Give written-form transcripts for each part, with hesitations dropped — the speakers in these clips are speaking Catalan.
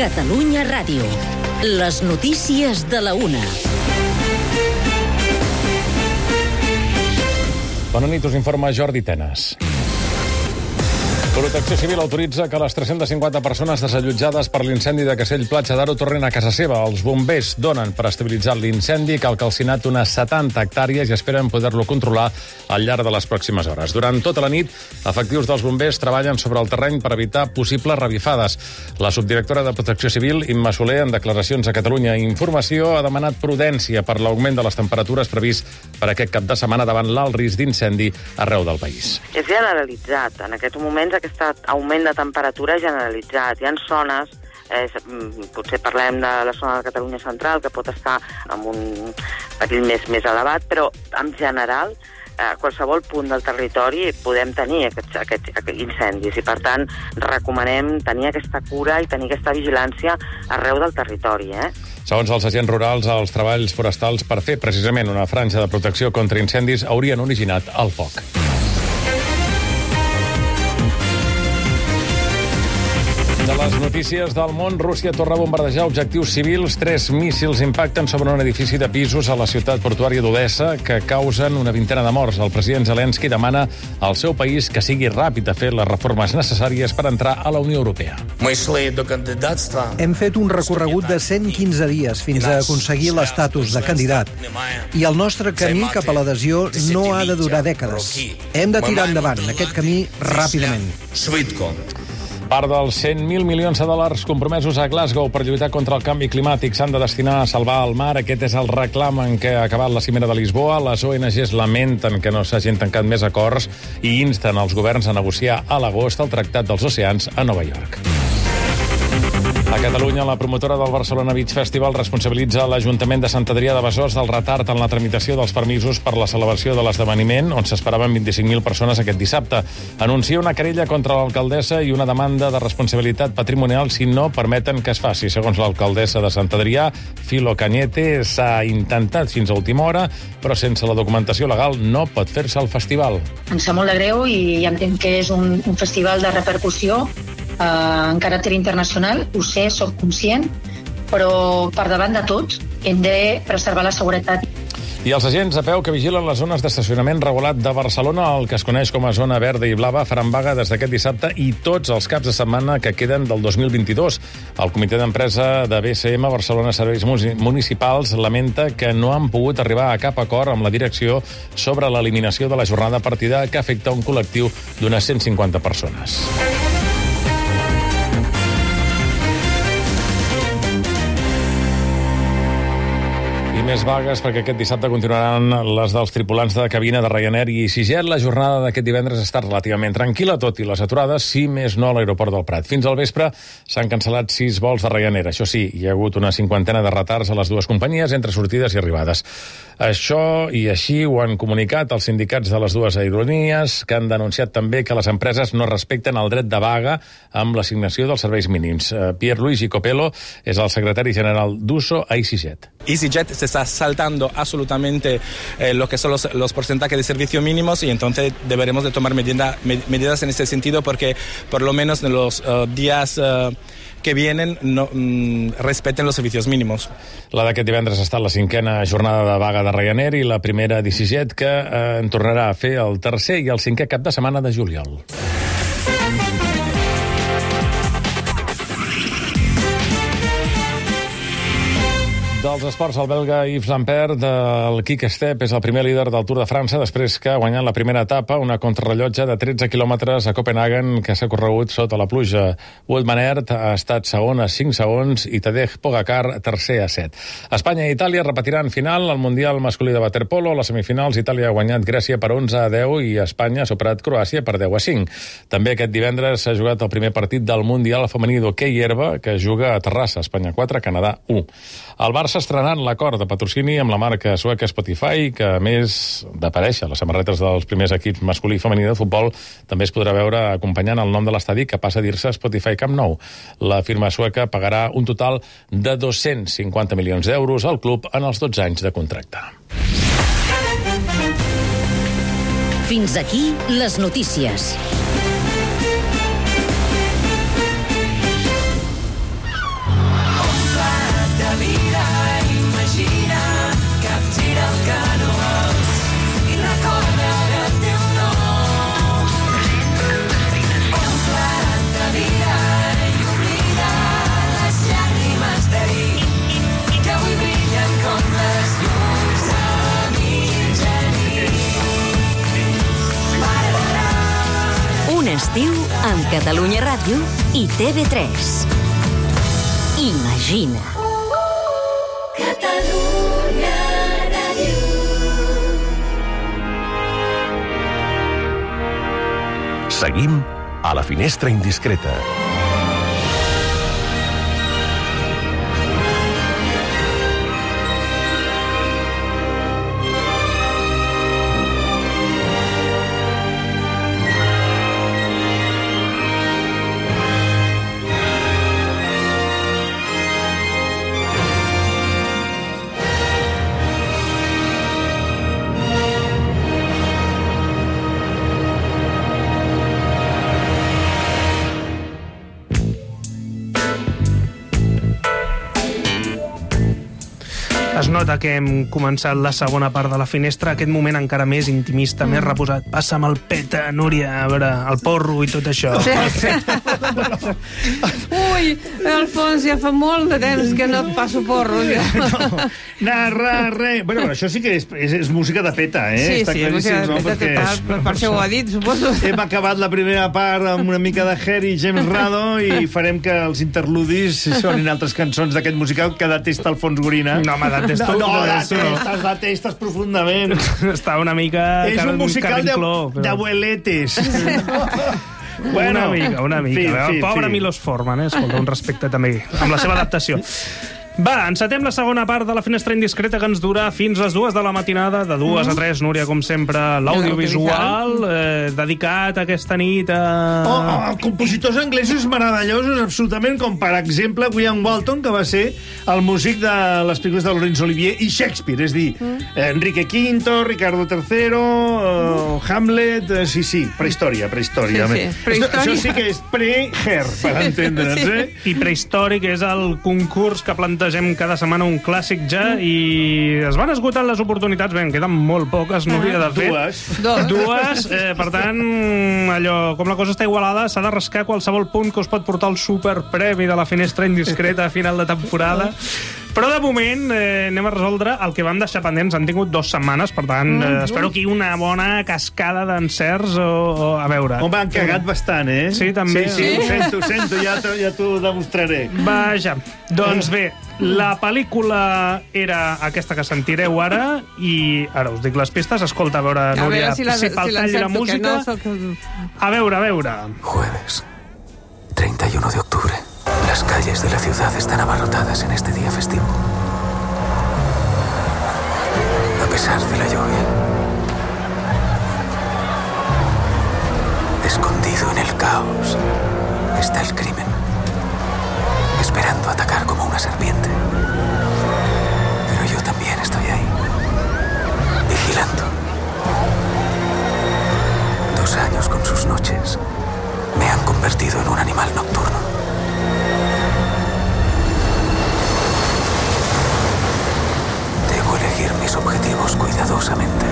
Catalunya Ràdio. Les notícies de la 1. Bona nit, us informa Jordi Tenas. Protecció Civil autoritza que les 350 persones desallotjades per l'incendi de Castell-Platja d'Aro tornin a casa seva. Els bombers donen per estabilitzar l'incendi que ha calcinat unes 70 hectàrees i esperen poder-lo controlar al llarg de les pròximes hores. Durant tota la nit, efectius dels bombers treballen sobre el terreny per evitar possibles revifades. La subdirectora de Protecció Civil, Imma Soler, en declaracions a Catalunya Informació, ha demanat prudència per l'augment de les temperatures previst per aquest cap de setmana davant l'alt risc d'incendi arreu del país. És generalitzat. En aquests moments aquest augment de temperatura generalitzat. Hi ha zones, potser parlem de la zona de Catalunya Central, que pot estar amb un perill més elevat, però en general a qualsevol punt del territori podem tenir aquests incendis i, per tant, recomanem tenir aquesta cura i tenir aquesta vigilància arreu del territori. Segons els agents rurals, els treballs forestals per fer precisament una franja de protecció contra incendis haurien originat el foc. De les notícies del món, Rússia torna a bombardejar objectius civils. 3 míssils impacten sobre un edifici de pisos a la ciutat portuària d'Odessa que causen una vintena de morts. El president Zelensky demana al seu país que sigui ràpid a fer les reformes necessàries per entrar a la Unió Europea. Hem fet un recorregut de 115 dies fins a aconseguir l'estatus de candidat. I el nostre camí cap a l'adhesió no ha de durar dècades. Hem de tirar endavant aquest camí ràpidament. Part dels 100.000 milions de dòlars compromesos a Glasgow per lluitar contra el canvi climàtic s'han de destinar a salvar el mar. Aquest és el reclam en què ha acabat la cimera de Lisboa. Les ONGs lamenten que no s'hagin tancat més acords i insten els governs a negociar a l'agost el Tractat dels Oceans a Nova York. A Catalunya, la promotora del Barcelona Beach Festival responsabilitza l'Ajuntament de Sant Adrià de Besòs del retard en la tramitació dels permisos per la celebració de l'esdeveniment, on s'esperaven 25.000 persones aquest dissabte. Anuncia una querella contra l'alcaldessa i una demanda de responsabilitat patrimonial si no permeten que es faci. Segons l'alcaldessa de Sant Adrià, Filo Cañete, s'ha intentat fins a última hora, però sense la documentació legal no pot fer-se el festival. Em sap molt de greu i entenc que és un festival de repercussió en caràcter internacional, ho sé, soc conscient, però per davant de tot hem de preservar la seguretat. I els agents a peu que vigilen les zones d'estacionament regulat de Barcelona, el que es coneix com a zona verda i blava, faran vaga des d'aquest dissabte i tots els caps de setmana que queden del 2022. El comitè d'empresa de BCM Barcelona Serveis Municipals lamenta que no han pogut arribar a cap acord amb la direcció sobre l'eliminació de la jornada partida que afecta un col·lectiu d'unes 150 persones. Més vagues perquè aquest dissabte continuaran les dels tripulants de cabina de Ryanair i EasyJet. La jornada d'aquest divendres ha estat relativament tranquil·la, tot i les aturades, si més no a l'aeroport del Prat. Fins al vespre s'han cancel·lat 6 vols de Ryanair. Això sí, hi ha hagut una 50ena de retards a les dues companyies entre sortides i arribades. Això i així ho han comunicat els sindicats de les dues aerolínies, que han denunciat també que les empreses no respecten el dret de vaga amb l'assignació dels serveis mínims. Pierluigi Copello és el secretari general d'USO a EasyJet. EasyJet se está saltando absolutamente lo que son los porcentajes de servicio mínimos y entonces deberemos de tomar medidas en este sentido porque por lo menos en los días que vienen no respeten los servicios mínimos. La d'aquest divendres ha estat la 5a jornada de vaga de Ryanair i la primera d'EasyJet que en tornarà a fer el tercer i el 5è cap de setmana de juliol. Dels esports, el belga Yves Lampaert del Quick-Step és el primer líder del Tour de França després que ha guanyat la primera etapa, una contrarrellotge de 13 quilòmetres a Copenhagen que s'ha corregut sota la pluja. Wout van Aert ha estat segon a 5 segons i Tadej Pogacar tercer a 7. Espanya i Itàlia repetiran final al Mundial masculí de waterpolo. A les semifinals, Itàlia ha guanyat Grècia per 11 a 10 i Espanya ha superat Croàcia per 10 a 5. També aquest divendres s'ha jugat el primer partit del Mundial femení d'hoquei herba que juga a Terrassa, Espanya 4, Canadà 1. El Barça estrenant l'acord de patrocini amb la marca sueca Spotify, que a més d'aparèixer a les samarretes dels primers equips masculí i femení de futbol, també es podrà veure acompanyant el nom de l'estadi que passa a dir-se Spotify Camp Nou. La firma sueca pagarà un total de 250 milions d'euros al club en els 12 anys de contracte. Fins aquí les notícies. estiu amb Catalunya Ràdio i TV3. Imagina. Catalunya Ràdio. Seguim a la finestra indiscreta. Es nota que hem començat la segona part de la finestra, aquest moment encara més intimista, més reposat. Passa'm el peta, Núria, a veure, el porro i tot això. Sí. Ui, Alfons, ja fa molt de temps que no et passo porro. Res. Bueno, això sí que és música de peta, eh? Sí, música de peta total, per això ho ha dit, suposo. Hem acabat la primera part amb una mica de Hair i James Rado i farem que els interludis sonin altres cançons d'aquest musical que detesta Alfons Gorina. No, me detesto. Detestes profundament. Està una mica... És un musical d'abueletes. Bueno, una mica. Pobre Milos Forman, escolta, un respecte també amb la seva adaptació. Va, encetem la segona part de la finestra indiscreta que ens dura fins les 2 de la matinada, de 2 a 3, Núria, com sempre, l'audiovisual, dedicat aquesta nit a... compositors anglesos meravellosos, absolutament, com per exemple William Walton, que va ser el músic de les pel·lícules de Laurence Olivier i Shakespeare, és dir, Enrique V, Ricardo III, Hamlet, sí, prehistòria. Sí, Això sí que és pre-Hair, per entendre'ns, eh? I prehistòric és el concurs que plantegem cada setmana un clàssic ja i es van esgotant les oportunitats. Bé, en queden molt poques, Núria, de fet. Dues. Per tant, allò, com la cosa està igualada, s'ha de rascar qualsevol punt que us pot portar el superpremi de la finestra indiscreta a final de temporada. Però de moment anem a resoldre el que vam deixar pendents. Han tingut 2 setmanes, per tant, espero que una bona cascada d'encerts o a veure. Home, han cagat bastant, eh? Sí, també. Sí, ho sento, ja t'ho demostraré. Vaja, doncs bé, la pel·lícula era aquesta que sentireu ara i ara us dic les pistes. Escolta, a veure, Núria, si pel tall la música... A veure. Jueves, 31 de octubre. Las calles de la ciudad están abarrotadas en este día festivo. A pesar de la lluvia, escondido en el caos, está el crimen, esperando atacar como una serpiente. Pero yo también estoy ahí, vigilando. 2 años con sus noches me han convertido en un animal nocturno. Debo elegir mis objetivos cuidadosamente.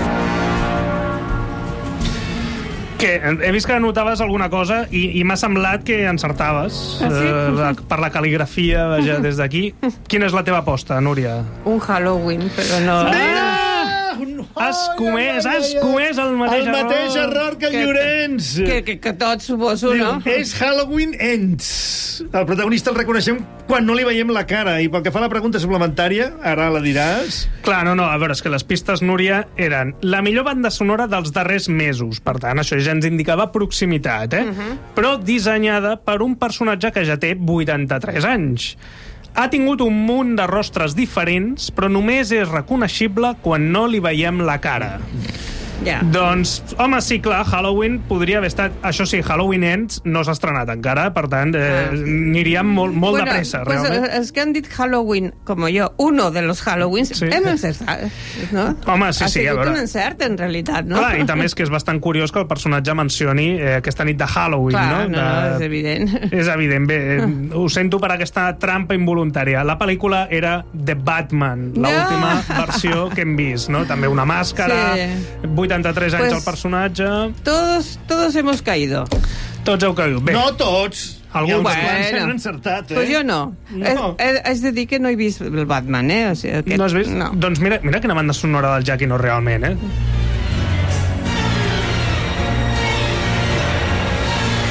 Que he vist que anotaves alguna cosa i m'ha semblat que encertaves. Per la cal·ligrafia, vaja, des d'aquí. Quina és la teva aposta, Núria? Un Halloween, però no... Has comès el mateix error que el Llorenç. Que tots, suposo, no? És Halloween Ends. El protagonista el reconeixem quan no li veiem la cara. I pel que fa a la pregunta suplementària, ara la diràs... Clar, no, a veure, és que les pistes, Núria, eren la millor banda sonora dels darrers mesos. Per tant, això ja ens indicava proximitat, però dissenyada per un personatge que ja té 83 anys. Ha tingut un munt de rostres diferents, però només és reconeixible quan no li veiem la cara. Doncs, home, sí, clar, Halloween podria haver estat... Això sí, Halloween Ends no s'ha estrenat encara, per tant, aniríem molt de pressa, realment. És que han dit Halloween, com jo, uno de los Halloweens, hem encertat, no? Home, sí, a veure. Ha sigut un encert, en realitat, no? Clar, i també és que és bastant curiós que el personatge mencioni aquesta nit de Halloween, no? Clar, és evident. És evident, bé, ho sento per aquesta trampa involuntària. La pel·lícula era The Batman, l'última versió que hem vist, no? També una màscara, 83 anys el personatge... Todos hemos caído. Tots heu caigut. Bé. No tots. Alguns quants s'han encertat, Pues jo no. És de dir que no he vist el Batman, O sigui, que... No has vist? No. Doncs mira quina banda sonora del Jackie no realment,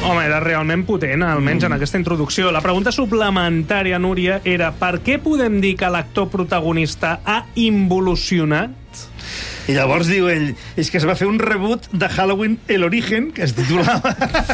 Home, era realment potent, almenys en aquesta introducció. La pregunta suplementària, Núria, era per què podem dir que l'actor protagonista ha involucionat? I llavors diu ell, és que es va fer un reboot de Halloween El Origen, que es titulava...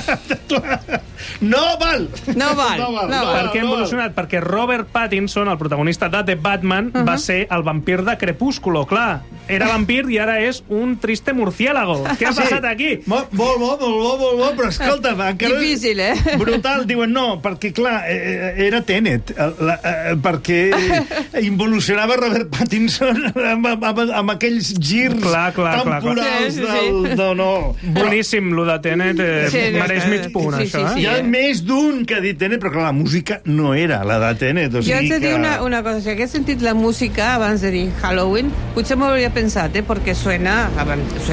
No val! Per què ha involucionat? Perquè Robert Pattinson, el protagonista de The Batman, va ser el vampir de Crepúsculo, clar. Era vampir i ara és un triste murciélago. Què ha passat aquí? Molt bo, però escolta, encara... Difícil, Brutal, diuen no, perquè clar, era Tenet, perquè involucionava Robert Pattinson amb aquells girs temporals del no. Boníssim, lo de Tenet, mereix mig punt, això. Hi ha més d'un que ha dit Tenet, però clar, la música no era la de Tenet. Jo haig de dir una cosa, si hagués sentit la música abans de dir Halloween, potser m'ho hauria pensat, perquè suena a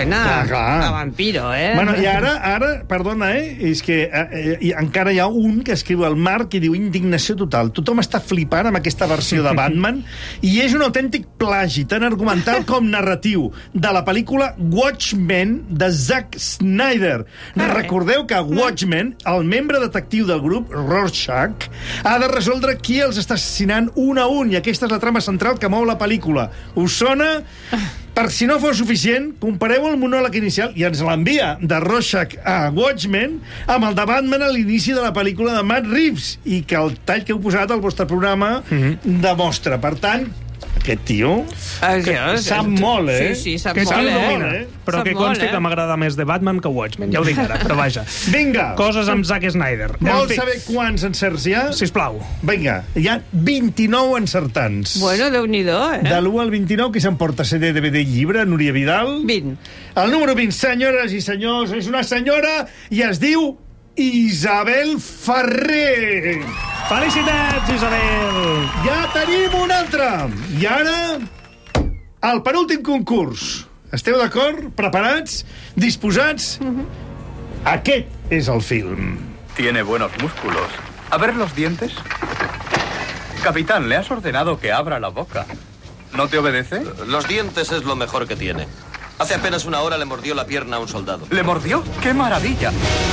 vampiro, Bueno, i ara, perdona, és que encara hi ha un que escriu al Marc i diu indignació total. Tothom està flipant amb aquesta versió de Batman i és un autèntic plagi, tant argumental com narratiu, de la pel·lícula Watchmen de Zack Snyder. Recordeu que Watchmen, el membre detectiu del grup, Rorschach, ha de resoldre qui els està assassinant un a un, i aquesta és la trama central que mou la pel·lícula. Us sona? Per si no fos suficient, compareu el monòleg inicial, i ens l'envia, de Rorschach a Watchmen, amb el de Batman a l'inici de la pel·lícula de Matt Reeves, i que el tall que heu posat al vostre programa demostra. Per tant, aquest tio sap molt, Sí, sap molt, Però que consti que m'agrada més de Batman que Watchmen, ja ho dic ara, però vaja. Vinga! Coses amb Zack Snyder. Vols saber quants encerts hi ha? Sisplau. Vinga, hi ha 29 encertants. Bueno, Déu-n'hi-do, De l'1 al 29, qui s'emporta CD, DVD i llibre? Núria Vidal? 20. El número 20, senyores i senyors, és una senyora i es diu Isabel Ferrer. Felicitats, Isabel! Ja tenim un altre. I ara, el penúltim concurs. Esteu d'acord? Preparats? Disposats? Aquest és el film. Tiene buenos músculos. A ver los dientes. Capitán, le has ordenado que abra la boca. ¿No te obedece? Los dientes es lo mejor que tiene. Hace apenas una hora le mordió la pierna a un soldado. ¿Le mordió? ¡Qué maravilla!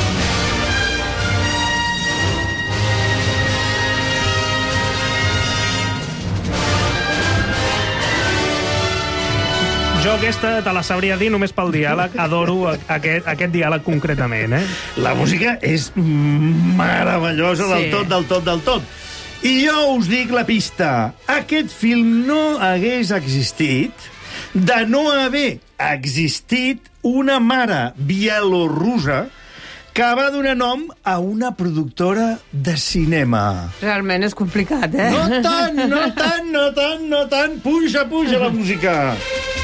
Jo aquesta te la sabria dir només pel diàleg. Adoro aquest diàleg concretament, La música és meravellosa del tot. I jo us dic la pista. Aquest film no hagués existit de no haver existit una mare bielorrussa que va donar nom a una productora de cinema. Realment és complicat, No tant. Puja la música.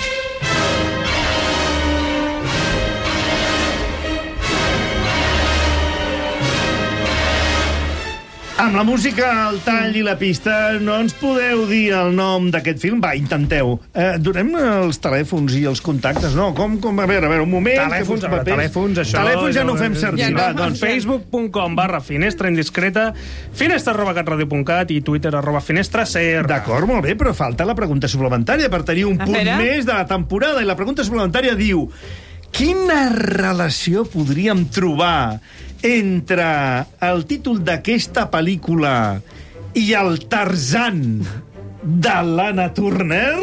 Amb la música, el tall i la pista, no ens podeu dir el nom d'aquest film? Va, intenteu. Donem els telèfons i els contactes, no? Com? A veure, un moment... Telèfons, això... Telèfons ja no ho fem servir. Va, doncs facebook.com/finestra indiscreta, finestra@catradio.cat i Twitter @finestracr. D'acord, molt bé, però falta la pregunta suplementària per tenir un punt més de la temporada. I la pregunta suplementària diu: quina relació podríem trobar entre el títol d'aquesta pel·lícula i el Tarzan de l'Anna Turner?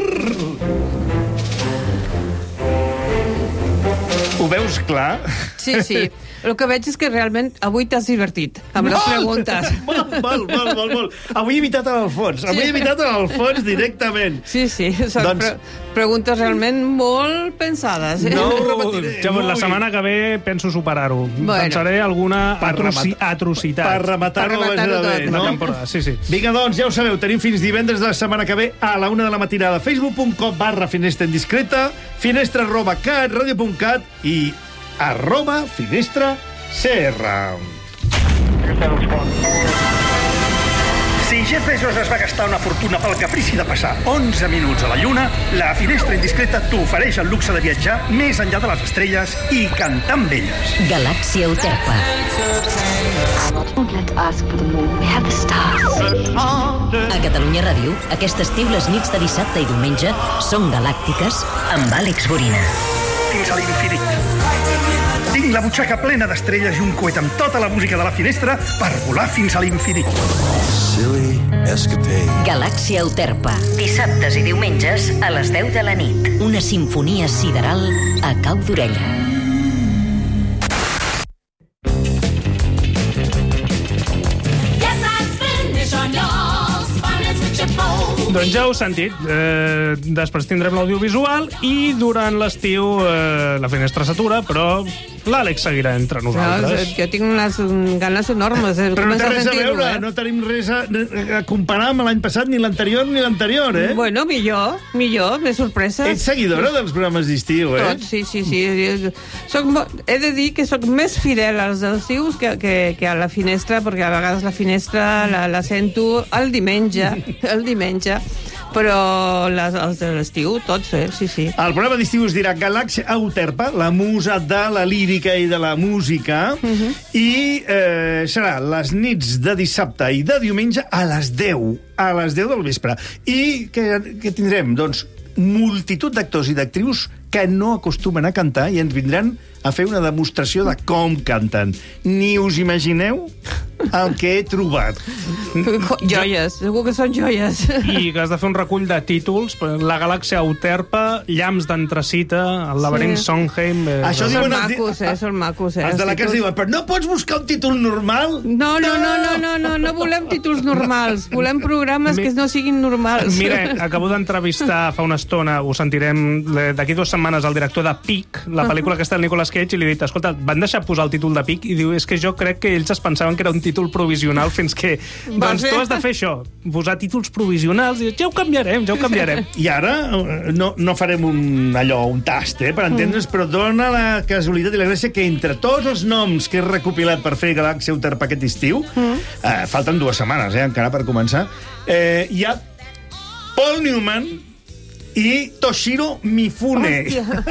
Ho veus clar? Sí. El que veig és que realment avui t'has divertit amb les preguntes. Molt. Avui he evitat en el fons directament. Sí, són preguntes realment molt pensades. No ho repetiré. La setmana que ve penso superar-ho. Pensaré alguna atrocitat. Per rematar-ho bé, no? Sí. Vinga, doncs, ja ho sabeu, tenim fins divendres de la setmana que ve a la 1 de la matinada. facebook.com/finestra indiscreta, finestra@catradio.cat i @finestracr. Si Jeff Bezos es va gastar una fortuna pel caprici de passar 11 minuts a la Lluna, la Finestra Indiscreta t'ofereix el luxe de viatjar més enllà de les estrelles i cantar amb elles. Galàxia Euterpa. A Catalunya Ràdio, aquest estiu les nits de dissabte i diumenge són galàctiques amb Àlex Borina. fins a l'infinit. Tinc la butxaca plena d'estrelles i un coet amb tota la música de la finestra per volar fins a l'infinit. Galàxia Euterpe. Dissabtes i diumenges a les 10 de la nit. Una simfonia sideral a cau d'orella. Doncs ja ho heu sentit. Després tindrem l'audiovisual i durant l'estiu la finestra s'atura, però l'Àlex seguirà entre nosaltres. Jo tinc unes ganes enormes. Però no té res a veure, no tenim res a comparar amb l'any passat, ni l'anterior, eh? Bueno, millor, més sorpresa. Ets seguidora dels programes d'estiu, eh? Tot, sí. He de dir que sóc més fidel als estius que a la finestra, perquè a vegades la finestra la sento el diumenge, però els de l'estiu, tots, sí. El programa d'estiu es dirà Galàxia Euterpe, la musa de la lírica i de la música, i serà les nits de dissabte i de diumenge a les 10 del vespre. I què tindrem? Doncs multitud d'actors i d'actrius que no acostumen a cantar i ens vindran a fer una demostració de com canten. Ni us imagineu el que he trobat. Joies, segur que són joies. I que has de fer un recull de títols, la Galàxia Euterpe, Llamps d'Antracita, el laberint Sondheim... Això són macos. Els de la casa diuen, però no pots buscar un títol normal? No volem títols normals, volem programes que no siguin normals. Mira, acabo d'entrevistar fa una estona, ho sentirem d'aquí 2 setmanes, el director de Pic, la pel·lícula aquesta del Nicolas Cage, i li he dit, escolta, van deixar posar el títol de Pic? I diu, és que jo crec que ells es pensaven que era un títol provisional fins que... Doncs tu has de fer això, posar títols provisionals, i ja ho canviarem. I ara no farem un tast, per entendre's, però dona la casualitat i la gràcia que entre tots els noms que he recopilat per fer Galàxia Euterpe aquest estiu, falten 2 setmanes, encara per començar, hi ha Paul Newman i Toshiro Mifune.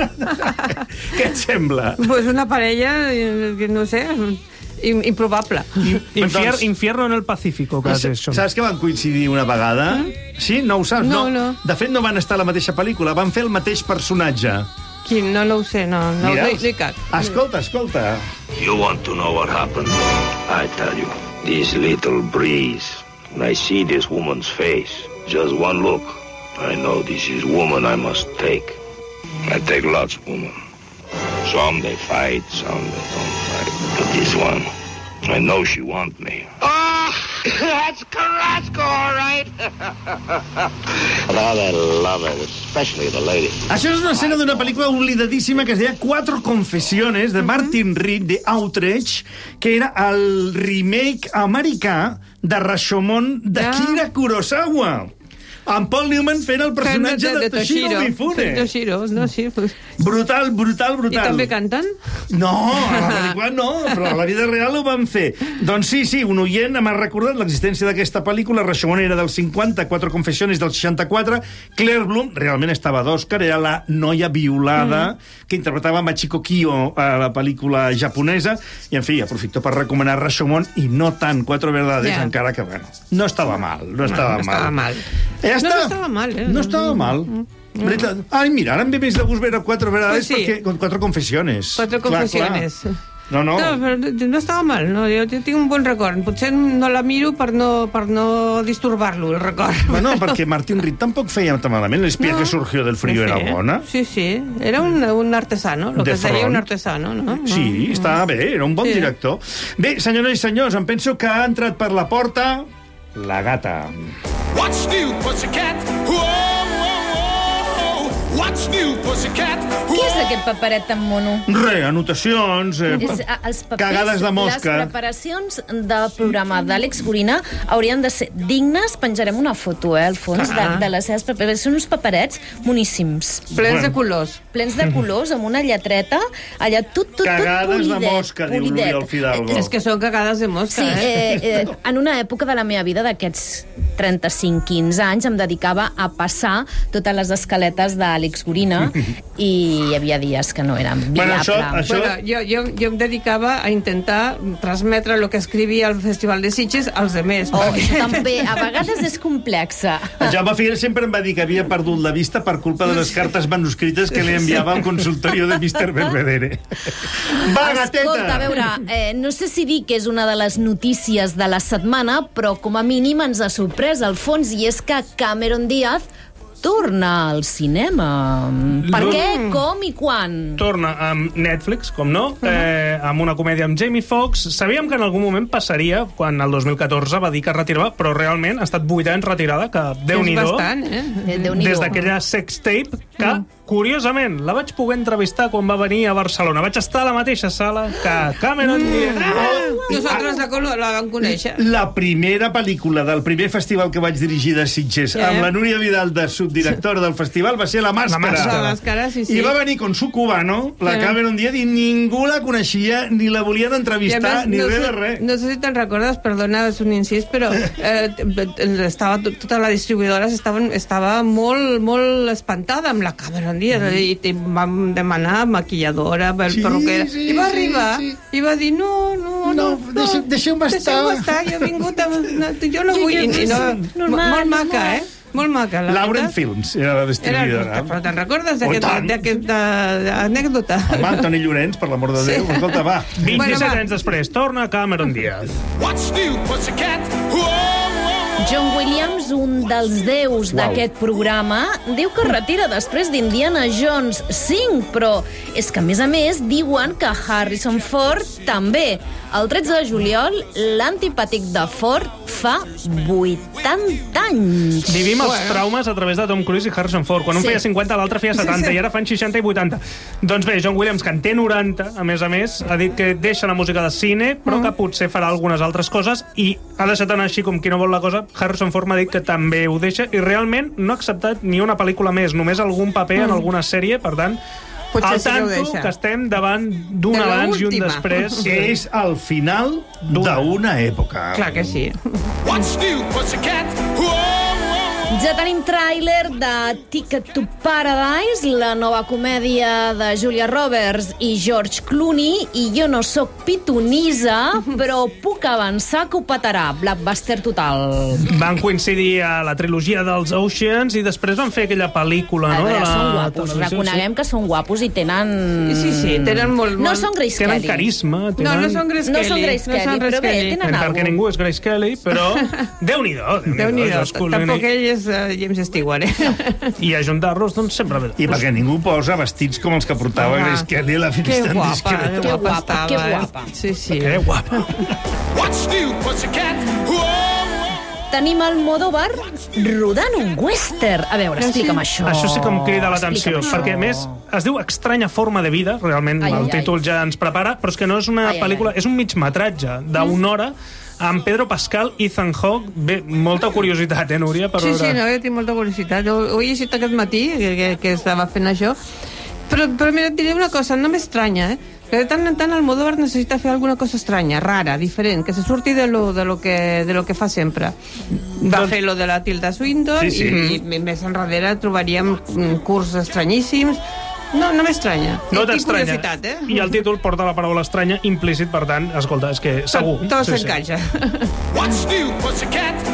Què et sembla? Pues una parella, no sé, improbable. Infierno en el Pacífico, que és això. Saps que van coincidir una vegada? Sí? No ho saps? No. De fet, no van estar a la mateixa pel·lícula, van fer el mateix personatge. Quin? No ho sé, no hi cap. Escolta. You want to know what happened? I tell you. This little breeze. When I see this woman's face, just one look, I know this is woman I must take. I take lots of women. Some they fight, some they don't fight. But this one, I know she wants me. Oh, that's Carrasco, all right. Although they love it, especially the lady. Això és una escena d'una pel·lícula oblidadíssima que es deia Cuatro Confesiones, de Martin Reed, de Outrage, que era el remake americà de Rashomon de Akira Kurosawa. Amb Paul Newman fent el personatge de Toshiro Mifune. Brutal. I també canten? No, a la pel·lícula no, però a la vida real ho van fer. Doncs sí, un oient m'ha recordat l'existència d'aquesta pel·lícula. Rashomon era del 50, Cuatro Confesiones del 64. Claire Bloom realment estava d'Òscar, era la noia violada que interpretava Machiko Kyo a la pel·lícula japonesa. I, en fi, aprofito per recomanar Rashomon i no tant Cuatro Verdades, encara que, bueno, no estava mal. No estava mal. No estava mal. Ai, mira, ara em ve més de gust veure Cuatro Verdades perquè con Cuatro Confesiones. Cuatro Confesiones. No. Però no estava mal, no? Jo tinc un bon record. Potser no la miro per no disturbar-lo, el record. Bueno, perquè Martin Reed tampoc feia tan malament. L'espia que surgió del frío era bona. Sí. Era un artesano, el que es deia un artesano, no? Sí, estava bé, era un bon director. Bé, senyores i senyors, em penso que ha entrat per la porta la gata. What's new, Pussycat? What's new, Pussycat? Què és aquest paperet tan mono? Anotacions, cagades de mosca. Les preparacions del programa d'Àlex Gorina haurien de ser dignes. Penjarem una foto, al fons, de les seves preparacions. Són uns paperets moníssims. Plens de colors. Plens de colors, amb una lletreta, allà tot cagades de mosca, diu l'Oriol Fidalgo. És que són cagades de mosca, en una època de la meva vida d'aquests 35-15 anys, em dedicava a passar totes les escaletes d'Àlex Gorina i hi havia dies que no eren viable. Jo em dedicava a intentar transmetre el que escrivia al Festival de Sitges als demés. També, a vegades és complexa. El Jaume Figueres sempre em va dir que havia perdut la vista per culpa de les cartes manuscrites que li enviava al consultorio de Mr. Belvedere. Va, gateta! Escolta, a veure, no sé si dir que és una de les notícies de la setmana, però com a mínim ens ha sorprès al fons, i és que Cameron Diaz torna al cinema. Per què, com i quan? Torna amb Netflix, com no, amb una comèdia amb Jamie Foxx. Sabíem que en algun moment passaria, quan el 2014 va dir que es retirava, però realment ha estat 8 anys retirada, que Déu-n'hi-do. És bastant, Des d'aquella sex tape, que, curiosament, la vaig poder entrevistar quan va venir a Barcelona. Vaig estar a la mateixa sala que Cameron Diaz. Nosaltres la vam conèixer. La primera pel·lícula del primer festival que vaig dirigir de Sitges, amb la Núria Vidal de subdirectora del festival, va ser La Màscara. La Màscara, sí. I va venir con su cubano, la Cameron Diaz, i ningú la coneixia, ni la volien entrevistar, ni res de res. No sé si te'n recordes, perdona, és un incís, però tota la distribuïdora estava molt espantada amb la Cameron Diaz, i vam demanar maquilladora, perruquera, i va arribar i va dir no, deixeu-me estar, jo he vingut jo no vull, molt maca, molt maca. Lauren Films era la distribuïdora. Però te'n recordes d'aquesta anècdota? Home, Antoni Llorenç, per l'amor de Déu, escolta, va. 27 anys després, torna Cameron Diaz. What's new, Pussycat? John Williams, un dels déus d'aquest programa, diu que es retira després d'Indiana Jones 5, però és que, a més, diuen que Harrison Ford també. El 13 de juliol, l'antipàtic de Ford fa 80 anys. Vivim els traumes a través de Tom Cruise i Harrison Ford. Quan un feia 50, l'altre feia 70, i ara fan 60 i 80. Doncs bé, John Williams, que en té 90, a més, ha dit que deixa la música de cine, però que potser farà algunes altres coses, i ha deixat anar així com qui no vol la cosa. Harrison Ford m'ha dit que també ho deixa, i realment no ha acceptat ni una pel·lícula més, només algun paper en alguna sèrie, per tant, al tanto que estem davant d'un abans i un després. És el final d'una època. Clar que sí. What's new, Pussycat? Ja tenim tràiler de Ticket to Paradise, la nova comèdia de Julia Roberts i George Clooney, i jo no sóc pitonisa, però puc avançar que ho petarà. Blockbuster total. Van coincidir a la trilogia dels Oceans i després van fer aquella pel·lícula, no? Són guapos, reconeguem que són guapos i tenen... Sí, tenen molt... No són Grace Kelly. Tenen carisma. No són Grace Kelly. No són Grace Kelly, però bé, tenen alguna cosa. Perquè ningú és Grace Kelly, però Déu-n'hi-do. Tampoc ell és James Stewart, I ajuntar-los, doncs, sempre bé. I perquè ningú posa vestits com els que portava Grace Kelly a la finestra indiscreta. Que guapa. Sí. Que guapa. What's new, Pussycat? Tenim el Almodóvar rodant un western. A veure, explica'm això. Això sí que em crida l'atenció, perquè, a més, es diu Estranya forma de vida, realment el títol ja ens prepara, però és que no és una pel·lícula, és un migmetratge d'una hora, amb Pedro Pascal i Ethan Hawke. Bé, molta curiositat, Núria? Sí, no, jo tinc molta curiositat. Ho he llegit aquest matí, que estava fent això, però mira, et diré una cosa, no m'estranya, que de tant en tant Almodóvar necessita fer alguna cosa estranya, rara, diferent, que se surti de lo que fa sempre. Va fer lo de la Tilda Swinton, i més enrere trobaríem curts estranyíssims. No m'estranya. No t'estranya. I el títol porta la paraula estranya implícit, per tant, escolta, és que segur. Tot s'encaixa. What's new, Pussycat?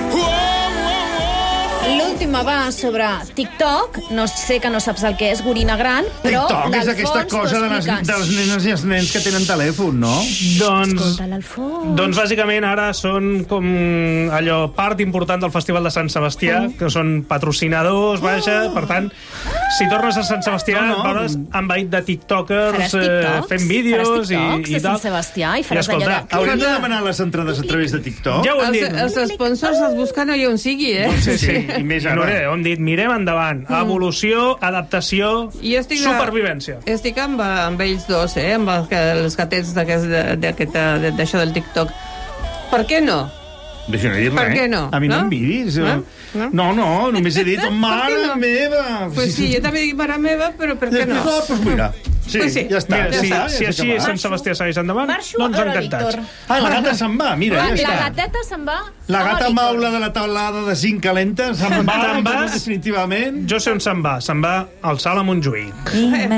L'última va sobre TikTok. No sé que no saps el que és, Gorina Gran, però TikTok és aquesta cosa de les nenes i els nens que tenen telèfon, no? Escolta, l'Alfons. Doncs bàsicament ara són com allò, part important del Festival de Sant Sebastià, que són patrocinadors, vaja, per tant, si tornes a Sant Sebastià, veuràs envaït de tiktokers fent vídeos i tal. Faràs TikToks de Sant Sebastià i faràs d'allò de... Hauríem de demanar les entrades a través de TikTok? Ja ho hem dit. Els sponsors els busquen allà on sigui, Sí, i més ara. Hem dit, mirem endavant. Evolució, adaptació, supervivència. Estic amb ells dos, amb els gatets d'això del TikTok. Per què no? Deixa no dir res. Per què no? A mi no em miris. No, només he dit mare meva. Pues sí, jo també dic mare meva, però per què no? Doncs mira, Sí, ja està. Mira, si així Sant Sebastià segueix endavant, doncs encantats. La gata se'n va, mira, ja està. La gateta se'n va. La gata maula de la taulada de zinc calenta se'n va definitivament. Jo sé on se'n va al Sala Montjuïc.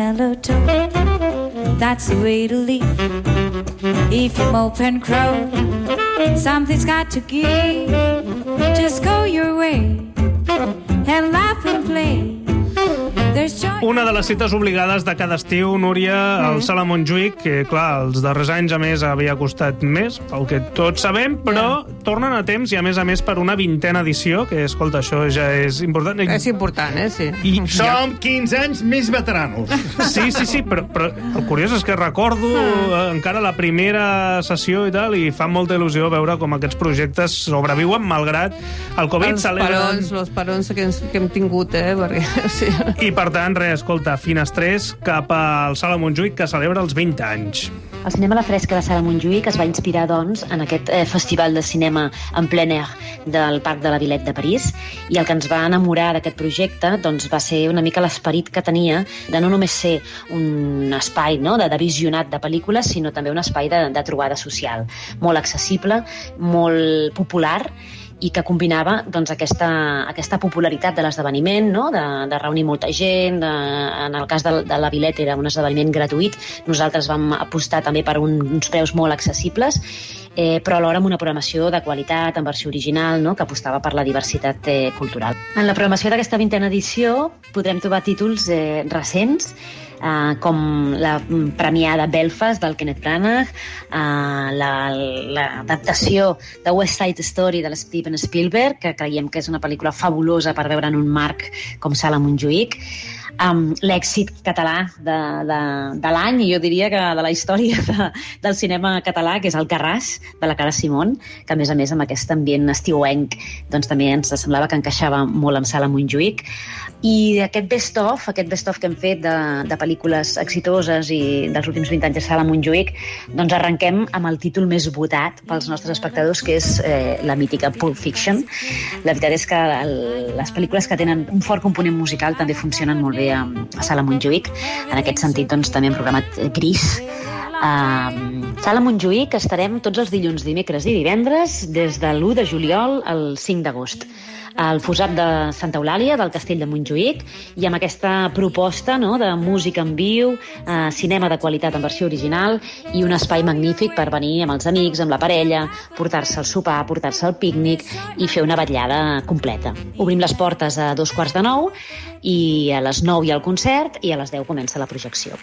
That's the way to live. If you mope and crow, something's got to give. Just go your way and laugh and play. Una de les cites obligades de cada estiu, Núria, al Sala Montjuïc, que, clar, els darrers anys, a més, havia costat més, pel que tots sabem, però tornen a temps i, a més, per una 20a edició, que, escolta, això ja és important. És important, sí. Som 15 anys més veteranos. Sí, però el curiós és que recordo encara la primera sessió i tal, i fa molta il·lusió veure com aquests projectes sobreviuen malgrat el Covid. Els parons que hem tingut, perquè... Sí. I, per tant, escolta, finestrers cap al Sala Montjuïc, que celebra els 20 anys. El cinema a la fresca de Sala Montjuïc es va inspirar, doncs, en aquest festival de cinema en plein air del Parc de la Villette de París, i el que ens va enamorar d'aquest projecte doncs, va ser una mica l'esperit que tenia de no només ser un espai de visionat de pel·lícules, sinó també un espai de trobada social, molt accessible, molt popular, i que combinava doncs, aquesta popularitat de l'esdeveniment, de reunir molta gent. En el cas de la Villette era un esdeveniment gratuït. Nosaltres vam apostar també per uns preus molt accessibles, però alhora amb una programació de qualitat, en versió original, que apostava per la diversitat cultural. En la programació d'aquesta 20a edició podrem trobar títols recents, com la premiada Belfast del Kenneth Branagh, l'adaptació de West Side Story de Steven Spielberg, que creiem que és una pel·lícula fabulosa per veure en un marc com Sala Montjuïc, l'èxit català de l'any, i jo diria que de la història del cinema català, que és El Carràs, de la Clara Simón, que a més amb aquest ambient estiuenc doncs també ens semblava que encaixava molt amb Sala Montjuïc. I aquest best-of que hem fet de pel·lícules exitoses i dels últims 20 anys de Sala Montjuïc, doncs arrenquem amb el títol més votat pels nostres espectadors, que és la mítica Pulp Fiction. La veritat és que les pel·lícules que tenen un fort component musical també funcionen molt bé a Sala Montjuïc. En aquest sentit, doncs, també hem programat Gris. A Sala Montjuïc estarem tots els dilluns, dimecres i divendres des de l'1 de juliol al 5 d'agost. Al Fossat de Santa Eulàlia, del Castell de Montjuïc, i amb aquesta proposta de música en viu, cinema de qualitat en versió original i un espai magnífic per venir amb els amics, amb la parella, portar-se al sopar, portar-se al pícnic i fer una vetllada completa. Obrim les portes a 8:45 i a les 9 hi ha el concert i a les 10 comença la projecció.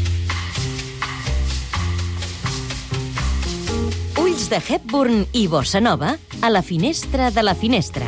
Ulls de Hepburn i Bossa Nova a la finestra de la finestra.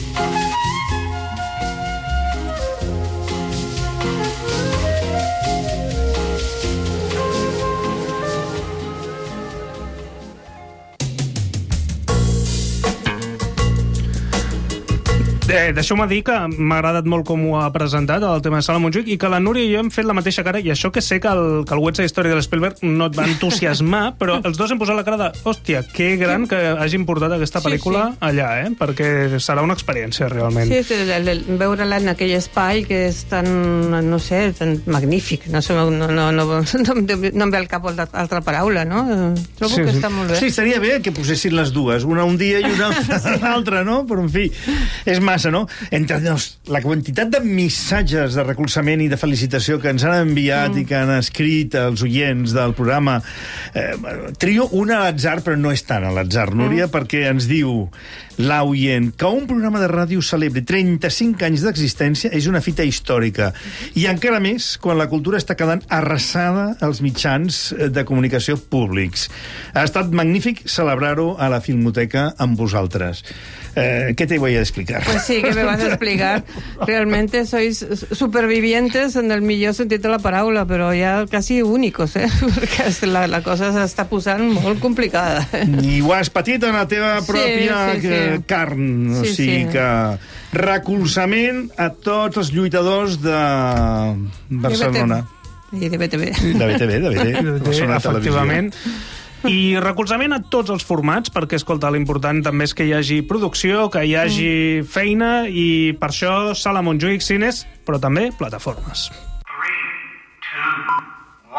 Deixeu-me dir que m'ha agradat molt com ho ha presentat el tema de Sala Montjuïc i que la Núria i jo hem fet la mateixa cara, i això que sé que el West Side Story de l'Spielberg no et va entusiasmar, però els dos hem posat la cara de hòstia, que gran que hagin portat aquesta pel·lícula allà, perquè serà una experiència realment. Sí, veure-la en aquell espai que és tan, no sé, tan magnífic, no em ve al cap altra paraula, no? Trobo que està molt bé. Sí, estaria bé que posessin les dues, una un dia i una altra, no? Però, en fi, és massa, no? Entre la quantitat de missatges de recolzament i de felicitació que ens han enviat i que han escrit els oients del programa, trio una a l'atzar, però no és tan a l'atzar, Núria, perquè ens diu l'oient que un programa de ràdio celebri 35 anys d'existència és una fita històrica, i encara més quan la cultura està quedant arrasada als mitjans de comunicació públics. Ha estat magnífic celebrar-ho a la Filmoteca amb vosaltres. ¿Qué te voy a explicar? Pues sí, que me vas a explicar. Realmente sois supervivientes en el millor sentit de la paraula, però ja quasi únicos, perquè la cosa s'està posant molt complicada. I ho has patit en la teva pròpia carn. O sigui que recolzament a tots els lluitadors de Barcelona. I de BTV. De BTV, efectivament. I recolzament a tots els formats, perquè, escolta, l'important també és que hi hagi producció, que hi hagi feina, i per això Sala Montjuïc Cines, però també plataformes. 3, 2,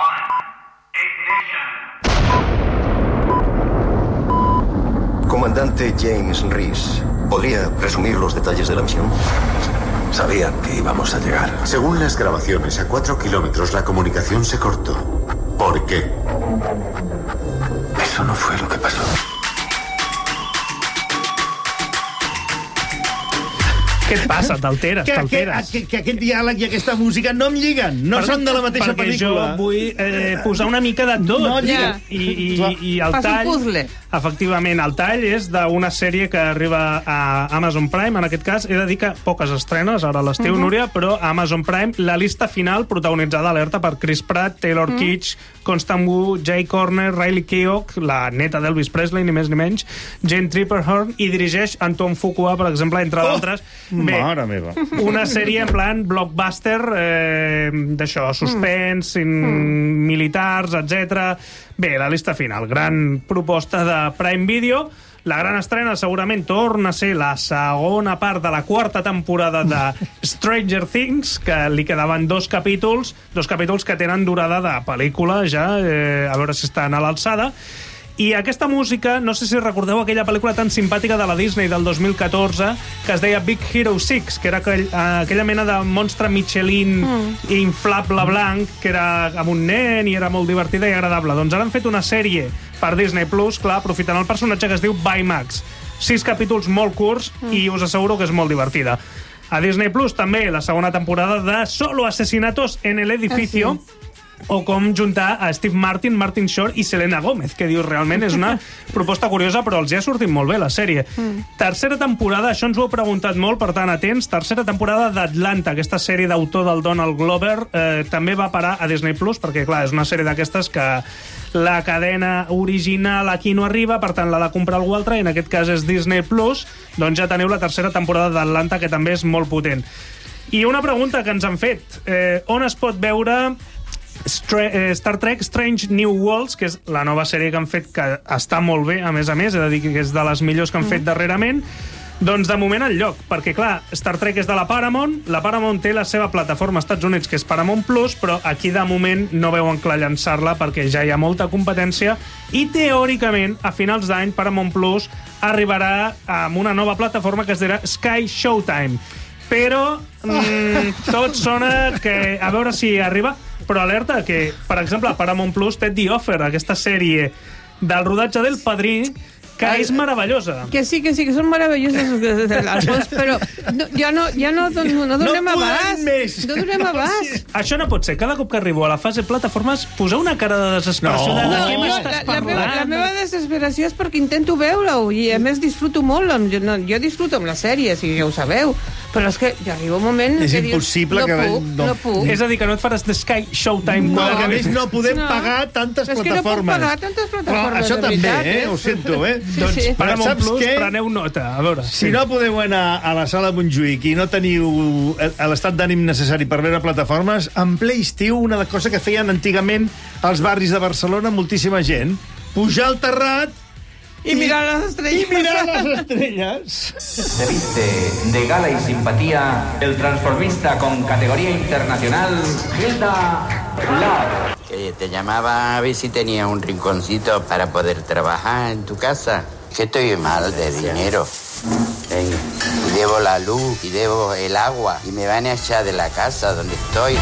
Comandante James Reese, ¿podría resumir los detalles de la misión? Sabían que íbamos a llegar. Según las grabaciones, a 4 kilómetros la comunicación se cortó. ¿Por qué? Eso no fue lo que pasó. Què et passa? T'alteres. Que aquest diàleg i aquesta música no em lliguen. No són de la mateixa pel·lícula. Perquè jo vull posar una mica de tot. No lliguen. I el tall... Efectivament, el tall és d'una sèrie que arriba a Amazon Prime. En aquest cas, he de dir que poques estrenes, ara a l'estiu, Núria, però a Amazon Prime, la llista final, protagonitzada alerta per Chris Pratt, Taylor Kitsch, Constant Wu, Jay Corner, Riley Keough, la neta d'Elvis Presley, ni més ni menys, Jane Tripplehorn, i dirigeix Antoine Fuqua, per exemple, entre d'altres. Mare meva. Una sèrie en plan blockbuster, d'això, suspens, militars, etc. Bé, la llista final. Gran proposta de Prime Video. La gran estrena segurament torna a ser la segona part de la quarta temporada de Stranger Things, que li quedaven 2 capítols que tenen durada de pel·lícula ja, a veure si estan a l'alçada. I aquesta música, no sé si recordeu aquella pel·lícula tan simpàtica de la Disney del 2014 que es deia Big Hero 6, que era aquella mena de monstre Michelin inflable blanc, que era amb un nen i era molt divertida i agradable. Doncs ara han fet una sèrie per Disney Plus, clar, aprofitant el personatge que es diu Baymax. 6 capítols molt curts i us asseguro que és molt divertida. A Disney Plus també la segona temporada de Solo Asesinatos en el Edificio, o com juntar a Steve Martin, Martin Short i Selena Gomez, que dius, realment és una proposta curiosa, però els hi ha sortit molt bé la sèrie. Tercera temporada, això ens ho heu preguntat molt, per tant, atents, tercera temporada d'Atlanta, aquesta sèrie d'autor del Donald Glover, també va parar a Disney Plus, perquè, clar, és una sèrie d'aquestes que la cadena original aquí no arriba, per tant, l'ha de comprar algú altre, i en aquest cas és Disney Plus, doncs ja teniu la tercera temporada d'Atlanta, que també és molt potent. I una pregunta que ens han fet, on es pot veure Star Trek Strange New Worlds, que és la nova sèrie que han fet, que està molt bé, a més, he de dir que és de les millors que han fet darrerament. Doncs de moment el lloc, perquè clar, Star Trek és de la Paramount té la seva plataforma als Estats Units, que és Paramount Plus, però aquí de moment no veuen clar llançar-la perquè ja hi ha molta competència i teòricament a finals d'any Paramount Plus arribarà amb una nova plataforma que es dirà Sky Showtime. Però tot sona que a veure si arriba, però alerta que, per exemple, Paramount Plus té The Offer, aquesta sèrie del rodatge del Padrí, que és meravellosa. Que sí, que són meravelloses alguns, però ja no donem abast. No donem abast. Això no pot ser. Cada cop que arribo a la fase plataformes, poseu una cara de desesperació. De què m'estàs parlant? La meva desesperació és perquè intento veure-ho i a més disfruto molt. Jo disfruto amb la sèrie, si ja ho sabeu, però és que ja arriba un moment és que impossible dius, no puc. És a dir, que no et faràs de Sky Showtime. A més, no podem pagar tantes plataformes. És que no puc pagar tantes plataformes, això també, ho sento, Doncs Paramount Plus, preneu nota. A veure, si no podeu anar a la sala Montjuïc i no teniu l'estat d'ànim necessari per veure plataformes, en ple estiu, una cosa que feien antigament als barris de Barcelona moltíssima gent, pujar al terrat y mirar las estrellas. Se viste de gala y simpatía el transformista con categoría internacional, Hilda Love. Te llamaba a ver si tenía un rinconcito para poder trabajar en tu casa. Que estoy mal de dinero. Venga, y debo la luz, y debo el agua, y me van a echar de la casa donde estoy.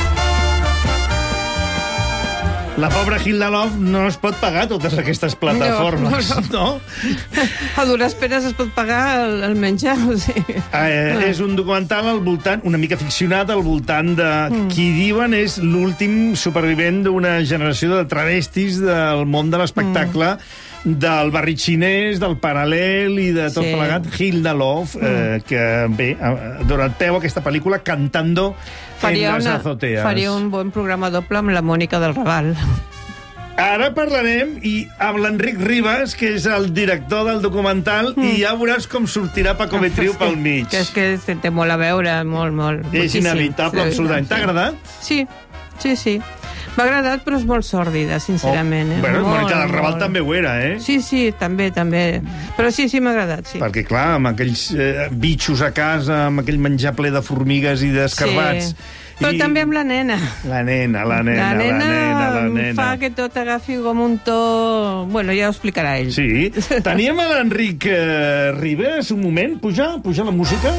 La pobra Hilda Love no es pot pagar totes aquestes plataformes, no? A dures penes es pot pagar el menjar, o sigui. És un documental al voltant, una mica ficcionat, al voltant de qui diuen és l'últim supervivent d'una generació de travestis del món de l'espectacle, del barri xinès, del paral·lel i de tot plegat. Hilda Love, que bé, ha donat peu a aquesta pel·lícula Cantando en las azoteas. Faria un bon programa doble amb la Mònica del Raval. Ara parlarem amb l'Enric Ribas, que és el director del documental, i ja veuràs com sortirà Paco Betriu pel mig. Que és que té molt a veure, molt. És inevitable, absolutament. T'ha agradat? Sí. M'ha agradat, però és molt sòrdida, sincerament. Bueno, Mònica del Raval també ho era, eh? Sí, també. Però sí, m'ha agradat, sí. Perquè, clar, amb aquells bitxos a casa, amb aquell menjar ple de formigues i d'escarbats... Sí. Però també amb la nena. La nena fa que tot agafi com un to... Bueno, ja ho explicarà ell. Sí. Teníem a l'Enric Ribes, un moment. Puja la música.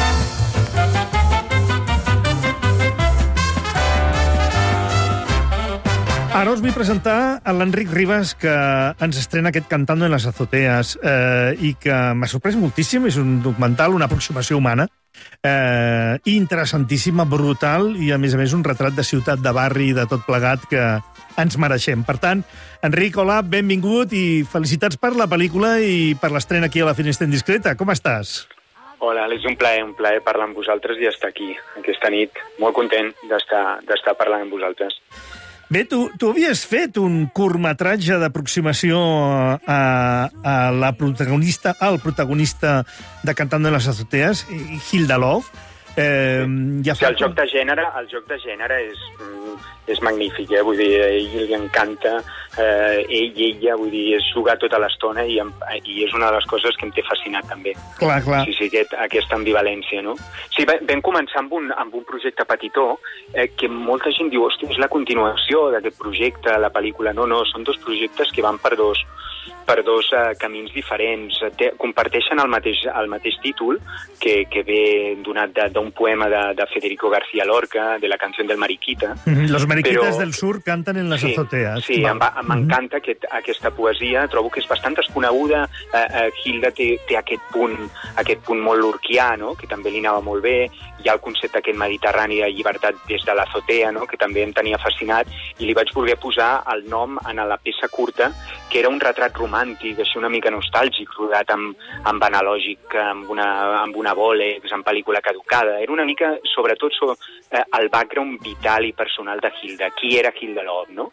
Ara us vull presentar a l'Enric Ribas, que ens estrena aquest Cantando en las azoteas, i que m'ha sorprès moltíssim. És un documental, una aproximació humana, interessantíssima, brutal, i a més un retrat de ciutat, de barri, de tot plegat, que ens mereixem. Per tant, Enric, hola, benvingut i felicitats per la pel·lícula i per l'estrena aquí a la Finestra Indiscreta. Com estàs? Hola, és un plaer parlar amb vosaltres i estar aquí aquesta nit. Molt content d'estar parlant amb vosaltres. Bé, tu havies fet un curtmetratge d'aproximació al protagonista de Cantando en las azoteas, Hilda Love. El joc de gènere és magnífic, vull dir, a ell li encanta, ell i ella, vull dir, és jugar tota l'estona i és una de les coses que em té fascinat també. Clar. Sí, aquesta ambivalència, no? Sí, vam començar amb un projecte petitó, que molta gent diu, hòstia, és la continuació d'aquest projecte, la pel·lícula. No, són dos projectes que van per dos camins diferents. Comparteixen el mateix títol, que ve donat d'un poema de Federico García Lorca, de la canción del Mariquita. Los mariquitas del sur cantan en las azoteas. Sí, m'encanta aquesta poesia, trobo que és bastant desconeguda. Hilda té aquest punt molt lorquià, no?, que també li anava molt bé. Hi ha el concepte aquest mediterrani de llibertat des de l'azotea, no?, que també em tenia fascinat, i li vaig voler posar el nom en la peça curta, que era un retrat romàntic, així una mica nostàlgic, rodat amb analògic, amb una Bolex, amb pel·lícula caducada. Era una mica, sobretot, el background vital i personal de Hilda. Qui era Hilda Love, no?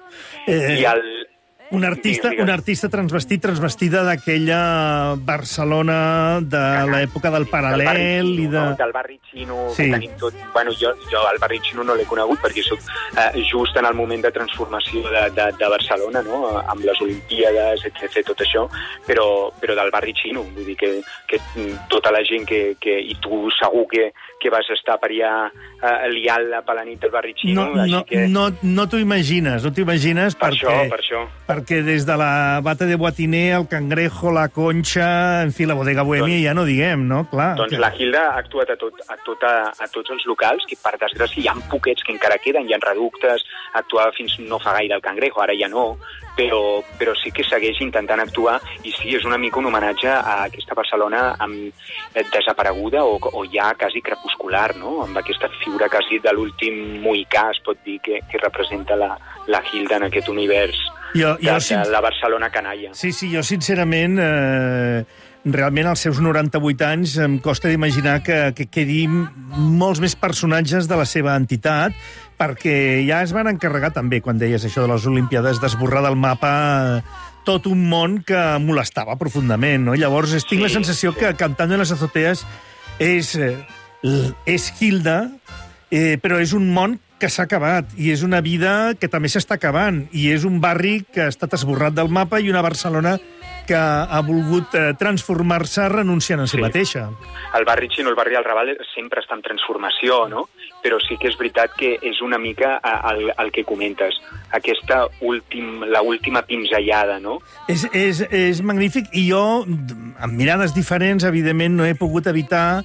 Un artista transvestida d'aquella Barcelona de l'època del Paral·lel i del barri xino, que tenim tot. Bueno, jo al barri xino no l'he conegut perquè soc just en el moment de transformació de Barcelona, no?, amb les Olimpíades, etc., tot això, però del barri xino. Vull dir que tota la gent i tu segur que vas estar per allà liant-la per la nit del barri xino. No t'ho imagines, per això. Perquè des de la bata de Boatiné, el Cangrejo, la Concha, en fi, la Bodega Bohèmia, ja no diguem, no? Clar. Doncs la Hilda ha actuat a tots els locals, que per desgràcia hi ha poquets que encara queden, hi ha reductes, actuava fins no fa gaire el Cangrejo, ara ja no, però sí que segueix intentant actuar, i sí, és una mica un homenatge a aquesta Barcelona desapareguda o ja quasi crepuscular, no?, amb aquesta figura quasi de l'últim mohicà, es pot dir, que representa la Hilda en aquest univers de la Barcelona canalla. Sí, jo sincerament, realment als seus 98 anys em costa d'imaginar que quedi molts més personatges de la seva entitat, perquè ja es van encarregar també, quan deies això de les Olimpiades, d'esborrar del mapa tot un món que molestava profundament, no? Llavors tinc la sensació que Cantando en las azoteas és Hilda, però és un món que s'ha acabat, i és una vida que també s'està acabant, i és un barri que ha estat esborrat del mapa i una Barcelona que ha volgut transformar-se renunciant a si mateixa. El barri xino, el barri del Raval, sempre està en transformació, no? Però sí que és veritat que és una mica el que comentes, la última pinzellada, no? És magnífic, i jo, amb mirades diferents, evidentment, no he pogut evitar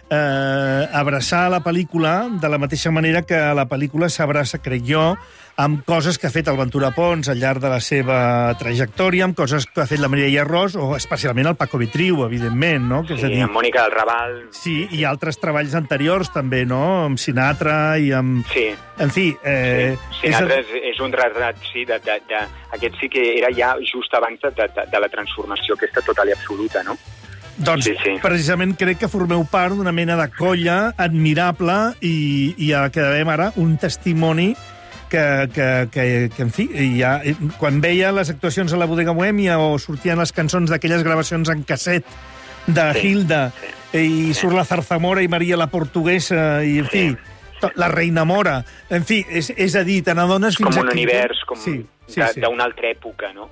abraçar la pel·lícula de la mateixa manera que la pel·lícula s'abraça, crec jo, amb coses que ha fet el Ventura Pons al llarg de la seva trajectòria, amb coses que ha fet la Mireia Ros, o especialment el Paco Betriu, evidentment, no? Sí, amb Mònica del Raval. Sí, i altres treballs anteriors també, no? Amb Sinatra i amb... Sí. En fi... Sinatra és un retrat, sí, aquest sí que era ja just abans de la transformació aquesta total i absoluta, no? Doncs precisament crec que formeu part d'una mena de colla admirable i a la que devem ara un testimoni que en fi, quan veia les actuacions a la Bodega Bohèmia o sortien les cançons d'aquelles gravacions en casset de Hilda i surt la Zarzamora i Maria la Portuguesa i en fi, la reina mora. En fi, és a dir, te n'adones fins com aquí. Un univers d'una altra època, no?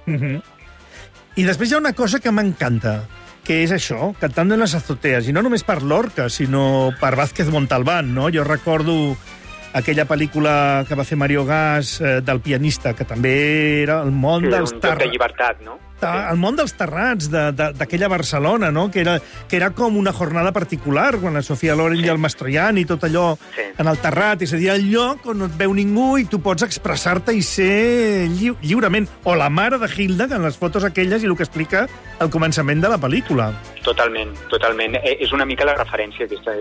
I després hi ha una cosa que m'encanta, que és això, Cantando en las azoteas, i no només per Lorca, sinó per Vázquez Montalbán, no? Jo recordo aquella pel·lícula que va fer Mario Gas del pianista, que també era el món dels un joc de llibertat, no? El món dels terrats d'aquella Barcelona, no? Que era com una jornada particular, quan la Sofia Loren i el Mastroianni i tot allò en el terrat, és a dir, el lloc on no et veu ningú i tu pots expressar-te i ser lliurement. O la mare de Hilda, que en les fotos aquelles i el que explica al començament de la pel·lícula. Totalment, totalment. És una mica la referència aquesta,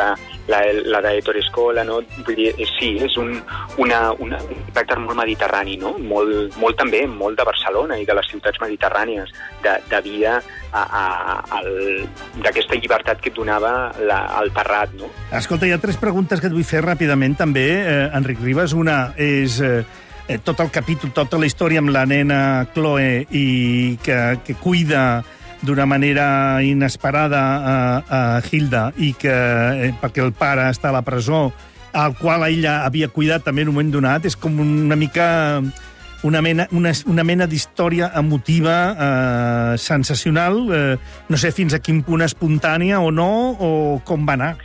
la de Ettore Scola, no? Vull dir, sí, és un caràcter molt mediterrani, no? Molt també, molt de Barcelona i de les ciutats mediterrànies, de vida d'aquesta llibertat que et donava el Terrat, no? Escolta, hi ha 3 preguntes que et vull fer ràpidament, també, Enric Ribas. Una és tot el capítol, tota la història amb la nena Chloe i que cuida d'una manera inesperada a Hilda i perquè el pare està a la presó, al qual ella havia cuidat també en un moment donat, és com una mica una mena d'història emotiva sensacional, no sé fins a quin punt espontània o no, o com va anar.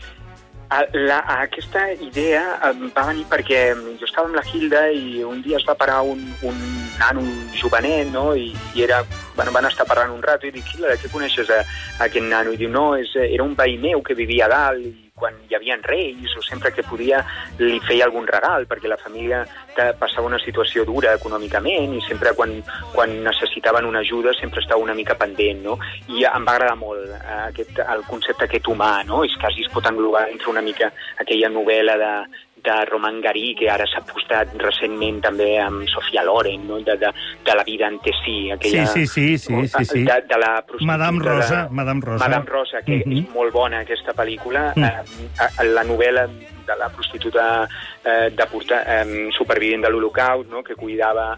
Aquesta idea va venir perquè jo estava amb la Hilda i un dia es va parar un nano jovenet, no? I van estar parlant un rato i dic, Hilda, de què coneixes aquest nano? I diu, no, era un veí meu que vivia a dalt i quan hi havia reis o sempre que podia li feia algun regal, perquè la família passava una situació dura econòmicament i sempre quan necessitaven una ajuda sempre estava una mica pendent, no? I em va agradar molt el concepte aquest humà, no? És quasi es pot englobar entre una mica aquella novel·la de Roman Garí, que ara s'ha postat recentment també amb Sofia Loren, no? De la vida en Tessí, aquella... Sí. De la prostituta... Madame Rosa, que és molt bona, aquesta pel·lícula. La novel·la de la prostituta supervivent de l'Holocaust, no? Que cuidava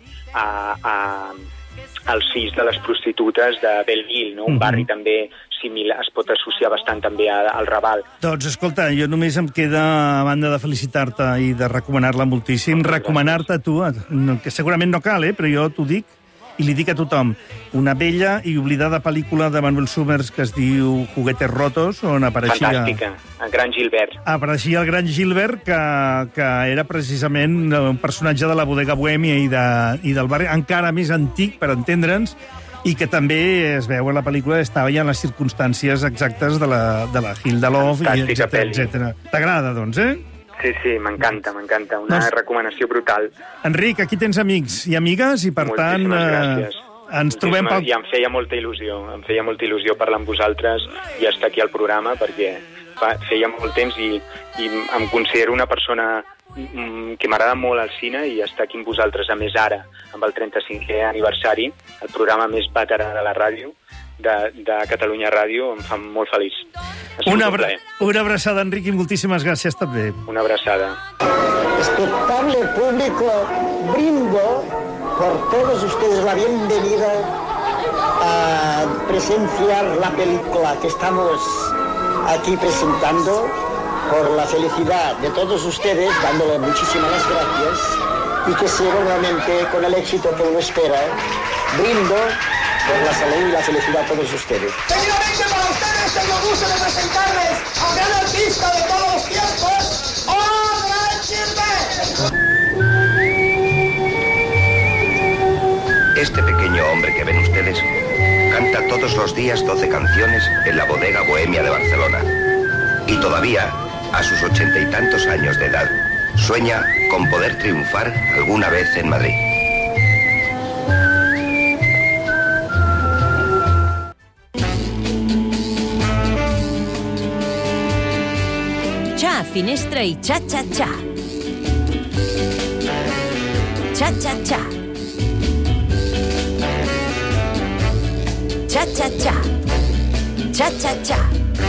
els fills de les prostitutes de Belleville, no? Un barri també similar, es pot associar bastant també al Raval. Doncs, escolta, jo només em queda, a banda de felicitar-te i de recomanar-la moltíssim, recomanar-te a tu, que segurament no cal, però jo t'ho dic, i li dic a tothom, una bella i oblidada pel·lícula de Manuel Summers que es diu Juguetes Rotos, on apareixia... Fantàstica, el gran Gilbert. Apareixia el gran Gilbert, que era precisament un personatge de la bodega bohèmia i del barri, encara més antic, per entendre'ns, i que també es veu a la pel·lícula, estava ja en les circumstàncies exactes de la Hilda Love, etc. T'agrada, doncs, Sí, m'encanta. Una recomanació brutal. Enric, aquí tens amics i amigues, i per tant... Gràcies. Ens trobem pel... I em feia molta il·lusió parlar amb vosaltres i estar aquí al programa, perquè feia molt temps i em considero una persona que m'agrada molt el cine i estar aquí amb vosaltres, a més ara, amb el 35è aniversari, el programa més veterà de la ràdio, de Catalunya Ràdio, em fa molt feliç. Una abraçada, Enric, i moltíssimes gràcies també. Una abraçada. Respetable público, brindo por todos ustedes la bienvenida a presenciar la película que estamos aquí presentando, por la felicidad de todos ustedes, dándole muchísimas gracias y que seguramente con el éxito que uno espera, brindo por la salud y la felicidad de todos ustedes. Seguidamente para ustedes tengo el gusto de presentarles al gran artista de todos los tiempos, Gran Gilbert. Este pequeño hombre que ven ustedes canta todos los días 12 canciones en la bodega bohemia de Barcelona. Y todavía, a sus 80 y tantos años de edad, sueña con poder triunfar alguna vez en Madrid. Cha, finestra i cha-cha-cha. Cha-cha-cha. Cha-cha-cha. Cha-cha-cha.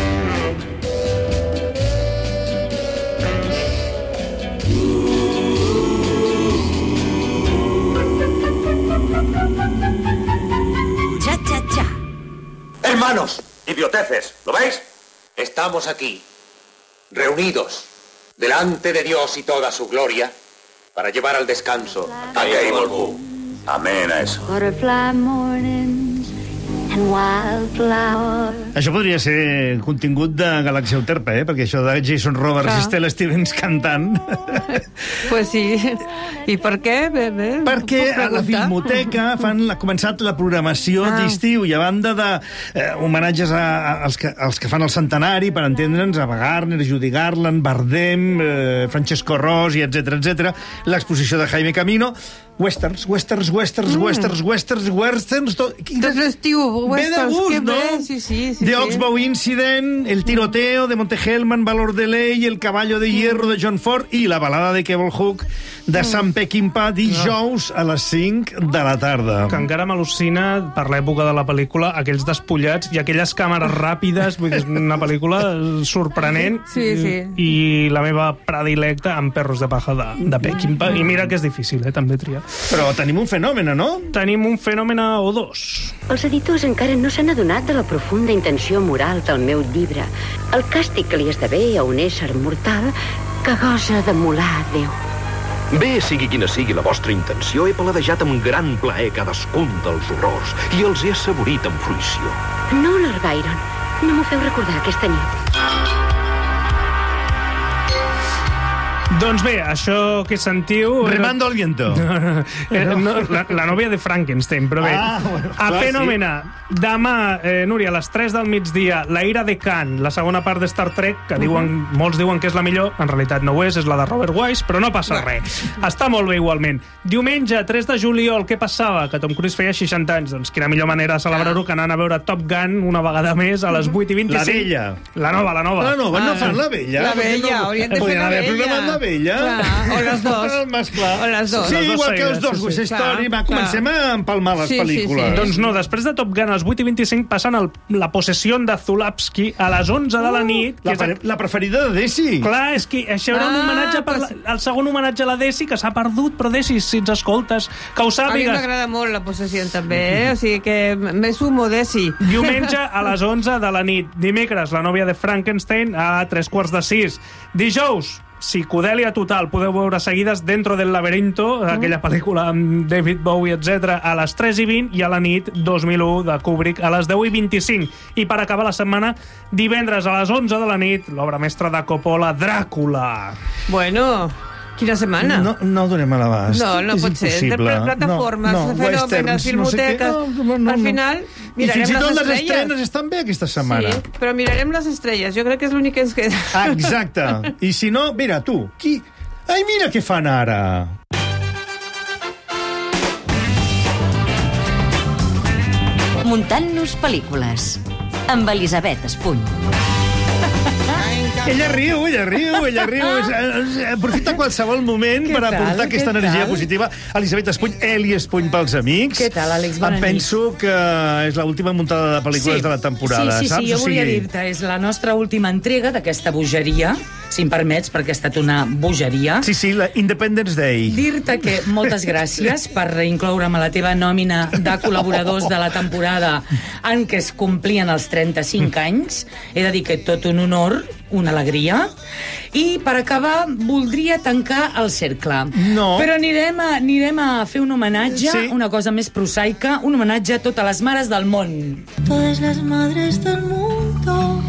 Cha-cha-cha. Hermanos, idioteces, ¿lo veis? Estamos aquí, reunidos, delante de Dios y toda su gloria, para llevar al descanso a Gable Boo. Amén a eso. Butterfly mornings and wildflowers. Això podria ser contingut de Galàxia Euterpa, perquè això de Jason Robards i Stella Stevens cantant... Pues sí. I per què? Perquè a la Filmoteca ha començat la programació d'estiu i a banda de homenatges als que fan el centenari, per entendre'ns, a Wagner, Judy Garland, Bardem, Francesco Rosi, etc. L'exposició de Jaime Camino, westerns. Tot l'estiu, westerns, que bé, sí. The Oxbow Incident, El tiroteo de Monte Hellman, Valor de Ley, El caballo de hierro de John Ford i la balada de Cable Hook de Sam Peckinpah, dijous a les 5 de la tarda. Que encara m'al·lucina, per l'època de la pel·lícula, aquells despullats i aquelles càmeres ràpides, vull dir, és una pel·lícula sorprenent. Sí. I la meva predilecta amb Perros de paja de Peckinpah. I mira que és difícil, també triar. Però tenim un fenomen, no? Tenim un fenomen o dos. Els editors encara no s'han adonat de la profunda intenció moral del meu llibre. El càstig que li esdevé a un ésser mortal que gosa d'emular Déu. Bé, sigui quina sigui la vostra intenció, he paladejat amb gran plaer cadascun dels horrors i els he assaborit amb fruïció. No, Lord Byron, no m'ho feu recordar aquesta nit. Doncs bé, això que sentiu... Remando el viento. La nòvia de Frankenstein, però bé. A Fenòmena, demà, Núria, a les 3 del migdia, La ira de Khan, la segona part de Star Trek, que molts diuen que és la millor, en realitat no ho és la de Robert Wise, però no passa res. Està molt bé igualment. Diumenge, 3 de juliol, què passava? Que Tom Cruise feia 60 anys. Doncs quina millor manera de celebrar-ho que anant a veure Top Gun una vegada més a les 8:25. La vella. La nova. La nova, no fan la vella. La vella, haurien de fer la vella. Vella. O les dos. O les dos. Sí, igual que els dos, West Story. Comencem a empalmar les pel·lícules. Doncs no, després de Top Gun, als 8:25 passen la possessió de Zulawski a les 11 de la nit. La preferida de Desi. Clar, és que això era un homenatge el segon homenatge a la Desi, que s'ha perdut, però Desi, si ens escoltes, que ho sàpigues. A mi m'agrada molt la possessió també, o sigui que me sumo Desi. Diumenge a les 11 de la nit. Dimecres, La nòvia de Frankenstein a 3:45. Dijous, psicodèlia total, podeu veure seguides Dentro del laberinto, aquella pel·lícula amb David Bowie, etc., a les 3:20 i a la nit 2001 de Kubrick a les 10:25. I per acabar la setmana, divendres a les 11 de la nit, l'obra mestra de Coppola, Dràcula. Bueno, quina setmana? No donem a l'abast. No pot ser. Entre plataformes, fenòmenes, filmoteques... Al final, mirarem les estrelles. I fins i tot les estrenes estan bé aquesta setmana. Sí, però mirarem les estrelles. Jo crec que és l'únic que ens queda. Exacte. I si no, mira, tu, qui... Ai, mira què fan ara! Muntant-nos pel·lícules amb Elisabet Espuny. Ella riu. Aprofita qualsevol moment per aportar aquesta energia positiva. Elisabet Espuny, Eli Espuny pels amics. Què tal, Àlex? Bona nit. Penso que és l'última muntada de pel·lícules de la temporada, saps? Sí, jo volia dir-te, és la nostra última entrega d'aquesta bogeria, si em permets, perquè ha estat una bogeria. Sí, la Independence Day. Dir-te que moltes gràcies per incloure'm a la teva nòmina de col·laboradors de la temporada en què es complien els 35 anys. He de dir que tot un honor, una alegria. I per acabar, voldria tancar el cercle. No. Però anirem a fer un homenatge, una cosa més prosaica, un homenatge a totes les mares del món. Todas las madres del mundo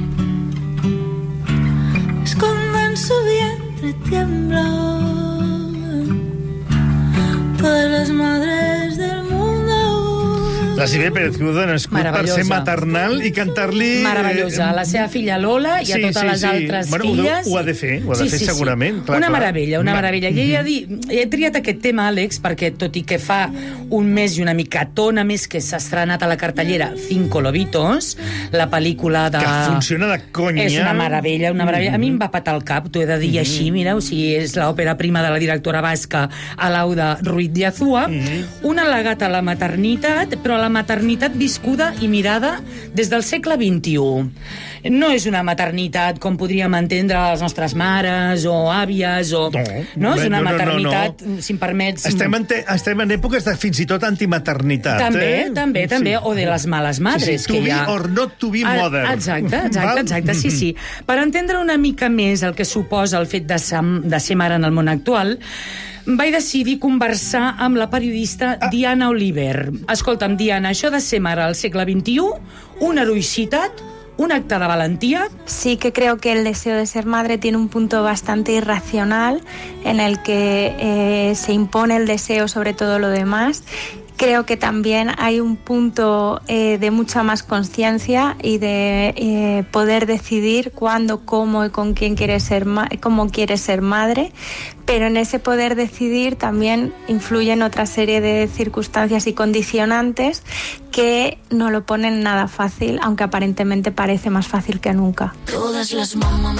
esconden su vientre tiemblan. Todas las madres del mundo. La Sílvia Pérez Cruz nascut per ser maternal i cantar-li... Meravellosa. A la seva filla Lola i a totes les altres filles. Ho ha de fer segurament. Una meravella. I he triat aquest tema, Àlex, perquè tot i que fa un mes i una micatona més que s'ha estrenat a la cartellera Cinco Lobitos, la pel·lícula de... Que funciona de conya. És una meravella. A mi em va patar el cap, t'ho he de dir així, mira, o sigui, és l'òpera prima de la directora basca Alauda Ruiz de Azúa, un al·legat a la maternitat, però la maternitat viscuda i mirada des del segle XXI. No és una maternitat com podríem entendre les nostres mares o àvies, o... No, és una maternitat, si em permets... Estem en èpoques de fins i tot antimaternitat, També, o de les males madres. To be or not to be mother. Exacte, sí. Per entendre una mica més el que suposa el fet de ser mare en el món actual, vaig decidir conversar amb la periodista Diana Oliver. Escolta'm, Diana, això de ser mare al segle XXI, una heroïcitat, un acte de valentía. Sí que creo que el deseo de ser madre tiene un punto bastante irracional en el que se impone el deseo sobre todo lo demás. Creo que también hay un punto de mucha más conciencia y de poder decidir cuándo, cómo y con quién cómo quieres ser madre, pero en ese poder decidir también influyen otra serie de circunstancias y condicionantes que no lo ponen nada fácil, aunque aparentemente parece más fácil que nunca. Todas las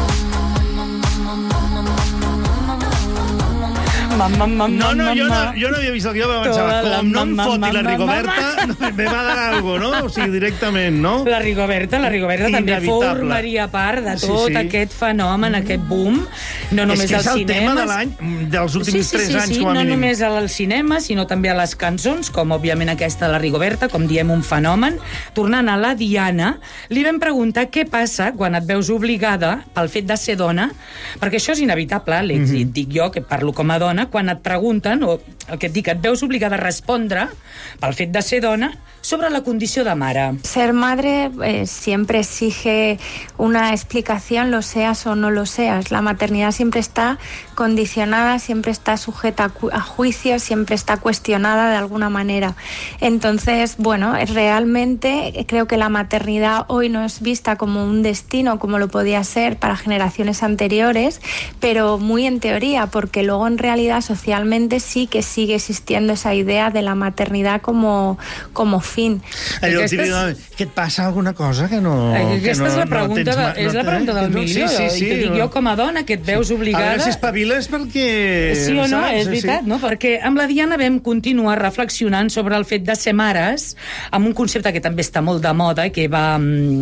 No, jo no havia vist el guió, però pensava, com no em foti la Rigoberta, me va dar algo, no? O sigui, directament, no? La Rigoberta també formaria part de tot aquest fenomen, aquest boom, no només als cinemes. És que és el tema de l'any, dels últims 3 anys, com a mínim. No només al cinema, sinó també a les cançons, com òbviament aquesta de la Rigoberta, com diem, un fenomen. Tornant a la Diana, li vam preguntar què passa quan et veus obligada, pel fet de ser dona, perquè això és inevitable, l'èxit, dic jo, que parlo com a dona, quan et pregunten, o el que et dic, et veus obligada a respondre, pel fet de ser dona, sobre la condició de mare. Ser madre siempre exige una explicación, lo seas o no lo seas. La maternidad siempre está condicionada, siempre está sujeta a juicio, siempre está cuestionada de alguna manera. Entonces, bueno, realmente creo que la maternidad hoy no es vista como un destino, como lo podía ser para generaciones anteriores, pero muy en teoría, porque luego en realidad socialmente sí que sigue existiendo esa idea de la maternidad como fin. Allò, què et passa alguna cosa que no... Aquesta és la pregunta del milió. I te dic jo com a dona que et veus obligada... A veure si espaviles perquè... Sí o no, és veritat, no? Perquè amb la Diana vam continuar reflexionant sobre el fet de ser mares, amb un concepte que també està molt de moda, que va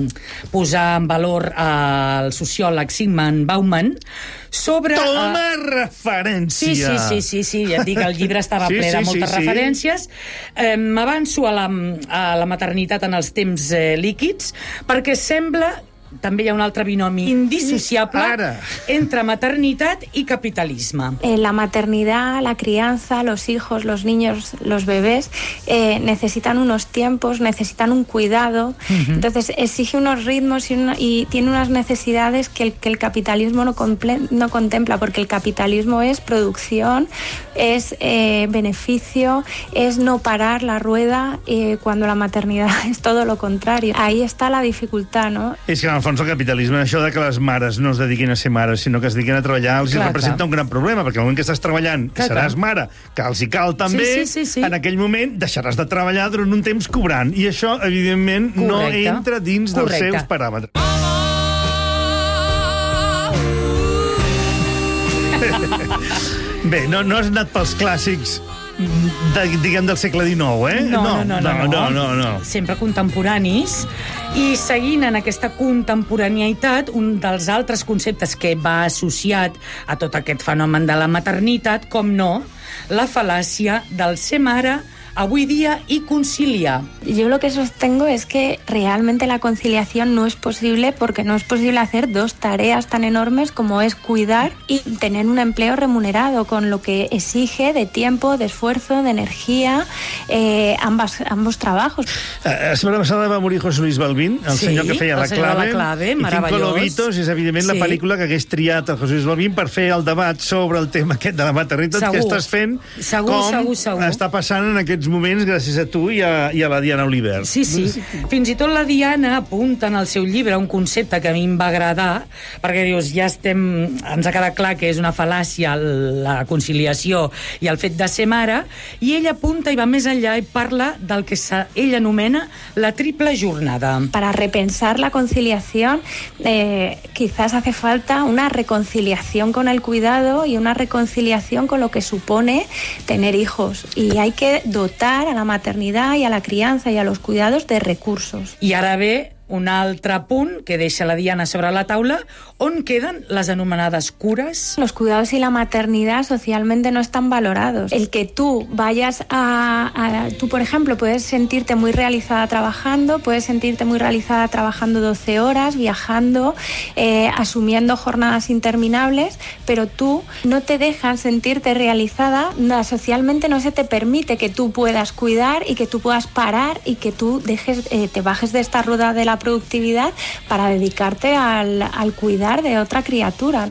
posar en valor el sociòleg Zygmunt Bauman, sobre... Toma referència! Sí, ja et dic, el llibre estava ple de moltes referències. M'avanço a la maternitat en els temps líquids, perquè sembla... També hi ha un altre binomi indissociable entre maternitat y capitalismo. La maternidad, la crianza, los hijos, los niños, los bebés necesitan unos tiempos, necesitan un cuidado. Entonces exige unos ritmos y tiene unas necesidades que el capitalismo no contempla, porque el capitalismo es producción, es beneficio, es no parar la rueda, cuando la maternidad es todo lo contrario. Ahí está la dificultad, ¿no? És que en el fons el capitalisme, això de que les mares no es dediquin a ser mares, sinó que es dediquin a treballar, els representa un gran problema, perquè al moment que estàs treballant, que seràs mare, que els hi cal també, en aquell moment deixaràs de treballar durant un temps cobrant. I això, evidentment, no entra dins dels seus paràmetres. Bé, no has anat pels clàssics diguem del segle XIX, eh? No. Sempre contemporanis. I seguint en aquesta contemporaneïtat, un dels altres conceptes que va associat a tot aquest fenomen de la maternitat, com no, la fal·làcia del ser mare avui día y conciliar. Yo lo que sostengo es que realmente la conciliación no es posible, porque no es posible hacer dos tareas tan enormes como es cuidar y tener un empleo remunerado, con lo que exige de tiempo, de esfuerzo, de energía, ambos trabajos. La setmana passada va morir José Luis Balbín, el senyor que feia La Clave, i Cinco Lobitos, és evidentment la pel·lícula que hagués triat el José Luis Balbín per fer el debat sobre el tema aquest de la maternitat que estàs fent, com està passant en aquests moments gràcies a tu i a la Diana Oliver. Sí. Fins i tot la Diana apunta en el seu llibre un concepte que a mi em va agradar, perquè dius, ens ha quedat clar que és una fal·làcia la conciliació i el fet de ser mare, i ella apunta i va més enllà i parla del que ella anomena la triple jornada. Para repensar la conciliación, quizás hace falta una reconciliación con el cuidado y una reconciliación con lo que supone tener hijos. Y hay que dotar a la maternidad y a la crianza y a los cuidados de recursos. I ara ve un altre punt que deixa la Diana sobre la taula, on queden les anomenades cures. Los cuidados y la maternidad socialmente no están valorados. El que tú vayas tú, por ejemplo, puedes sentirte muy realizada trabajando, puedes sentirte muy realizada trabajando 12 horas, viajando, asumiendo jornadas interminables, pero tú no te dejas sentirte realizada, socialmente no se te permite que tú puedas cuidar y que tú puedas parar y que tú te bajes de esta rueda de la productividad para dedicarte al cuidar de otra criatura.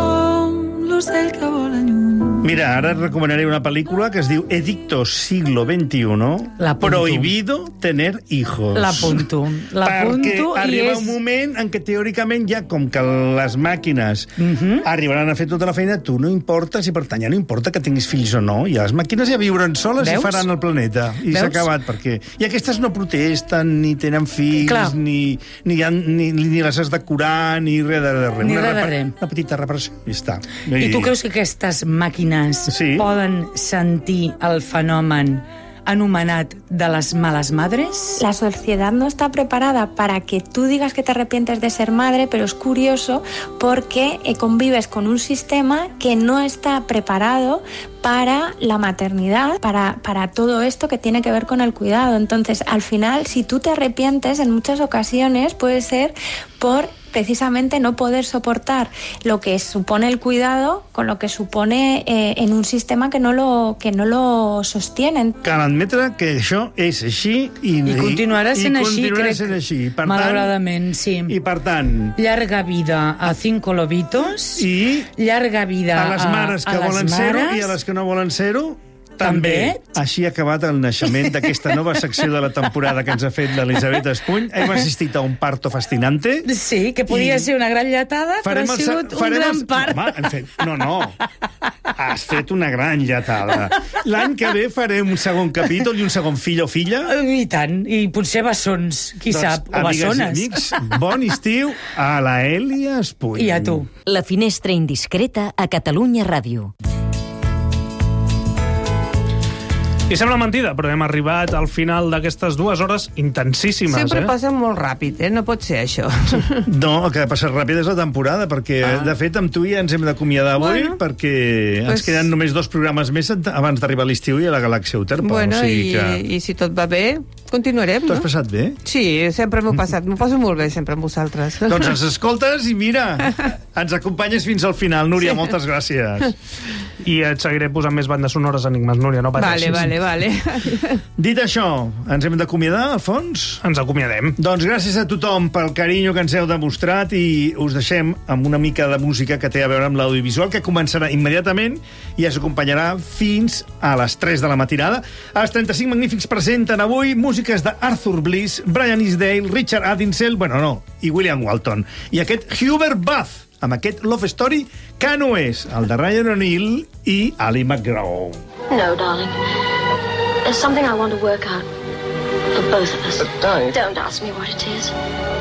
Mira, ara et recomanaré una pel·lícula que es diu Edicto siglo XXI, Prohibido tener hijos. L'apunto. Perquè arriba un moment en què teòricament ja, com que les màquines arribaran a fer tota la feina, tu no importes i per tant ja no importa que tinguis fills o no. I les màquines ja viuran soles i faran el planeta. I s'ha acabat perquè... I aquestes no protesten, ni tenen fills, ni les has de curar, ni res de res. Ni res de res. Una petita reparació i està. I tu creus que aquestes màquines poden sentir el fenomen anomenat de las malas madres? La sociedad no está preparada para que tú digas que te arrepientes de ser madre, pero es curioso porque convives con un sistema que no está preparado para la maternidad, para todo esto que tiene que ver con el cuidado. Entonces, al final, si tú te arrepientes, en muchas ocasiones puede ser por precisamente no poder soportar lo que supone el cuidado con lo que supone en un sistema que no lo sostienen. Cal admetre que això és així i continuarà sent així, crec. Malauradament, sí. I per tant... Llarga vida a Cinco Lobitos i llarga vida a les mares que volen ser-ho i a les que no volen ser-ho. També. Així ha acabat el naixement d'aquesta nova secció de la temporada que ens ha fet l'Elisabet Espuny. Hem assistit a un parto fascinante. Sí, que podia ser una gran lletada, però ha sigut un gran part. No. Has fet una gran lletada. L'any que ve farem un segon capítol i un segon fill o filla. I tant. I potser bessons, qui sap, o bessones. Amics, bon estiu a la Elia Espuny. I a tu. La finestra indiscreta a Catalunya Ràdio. I sembla mentida, però hem arribat al final d'aquestes 2 hores intensíssimes. Sempre passa molt ràpid, no pot ser això. No, el que ha passat ràpid és la temporada, perquè, de fet, amb tu ja ens hem d'acomiadar avui, perquè ens queden només 2 programes més abans d'arribar a l'estiu i a la Galàxia Euterpa. Bueno, i si tot va bé, continuarem, no? T'ho has passat bé? Sí, sempre m'ho passat. M'ho passo molt bé, sempre, amb vosaltres. Doncs ens escoltes i mira, ens acompanyes fins al final. Núria, moltes gràcies. I et seguiré posant més bandes sonores enigmes, Núria, no pateixis. Vale. Dit això, ens hem d'acomiadar, Alfons? Ens acomiadem. Doncs gràcies a tothom pel carinyo que ens heu demostrat i us deixem amb una mica de música que té a veure amb l'audiovisual, que començarà immediatament i ens acompanyarà fins a les 3 de la matinada. Els 35 magnífics presenten avui músiques d'Arthur Bliss, Brian Isdale, Richard Adinsel, i William Walton. I aquest Hubert Bath, amb aquest Love Story, que no és el de Ryan O'Neill i Ali McGraw. No, darling. There's something I want to work out for both of us. Darling. Don't ask me what it is.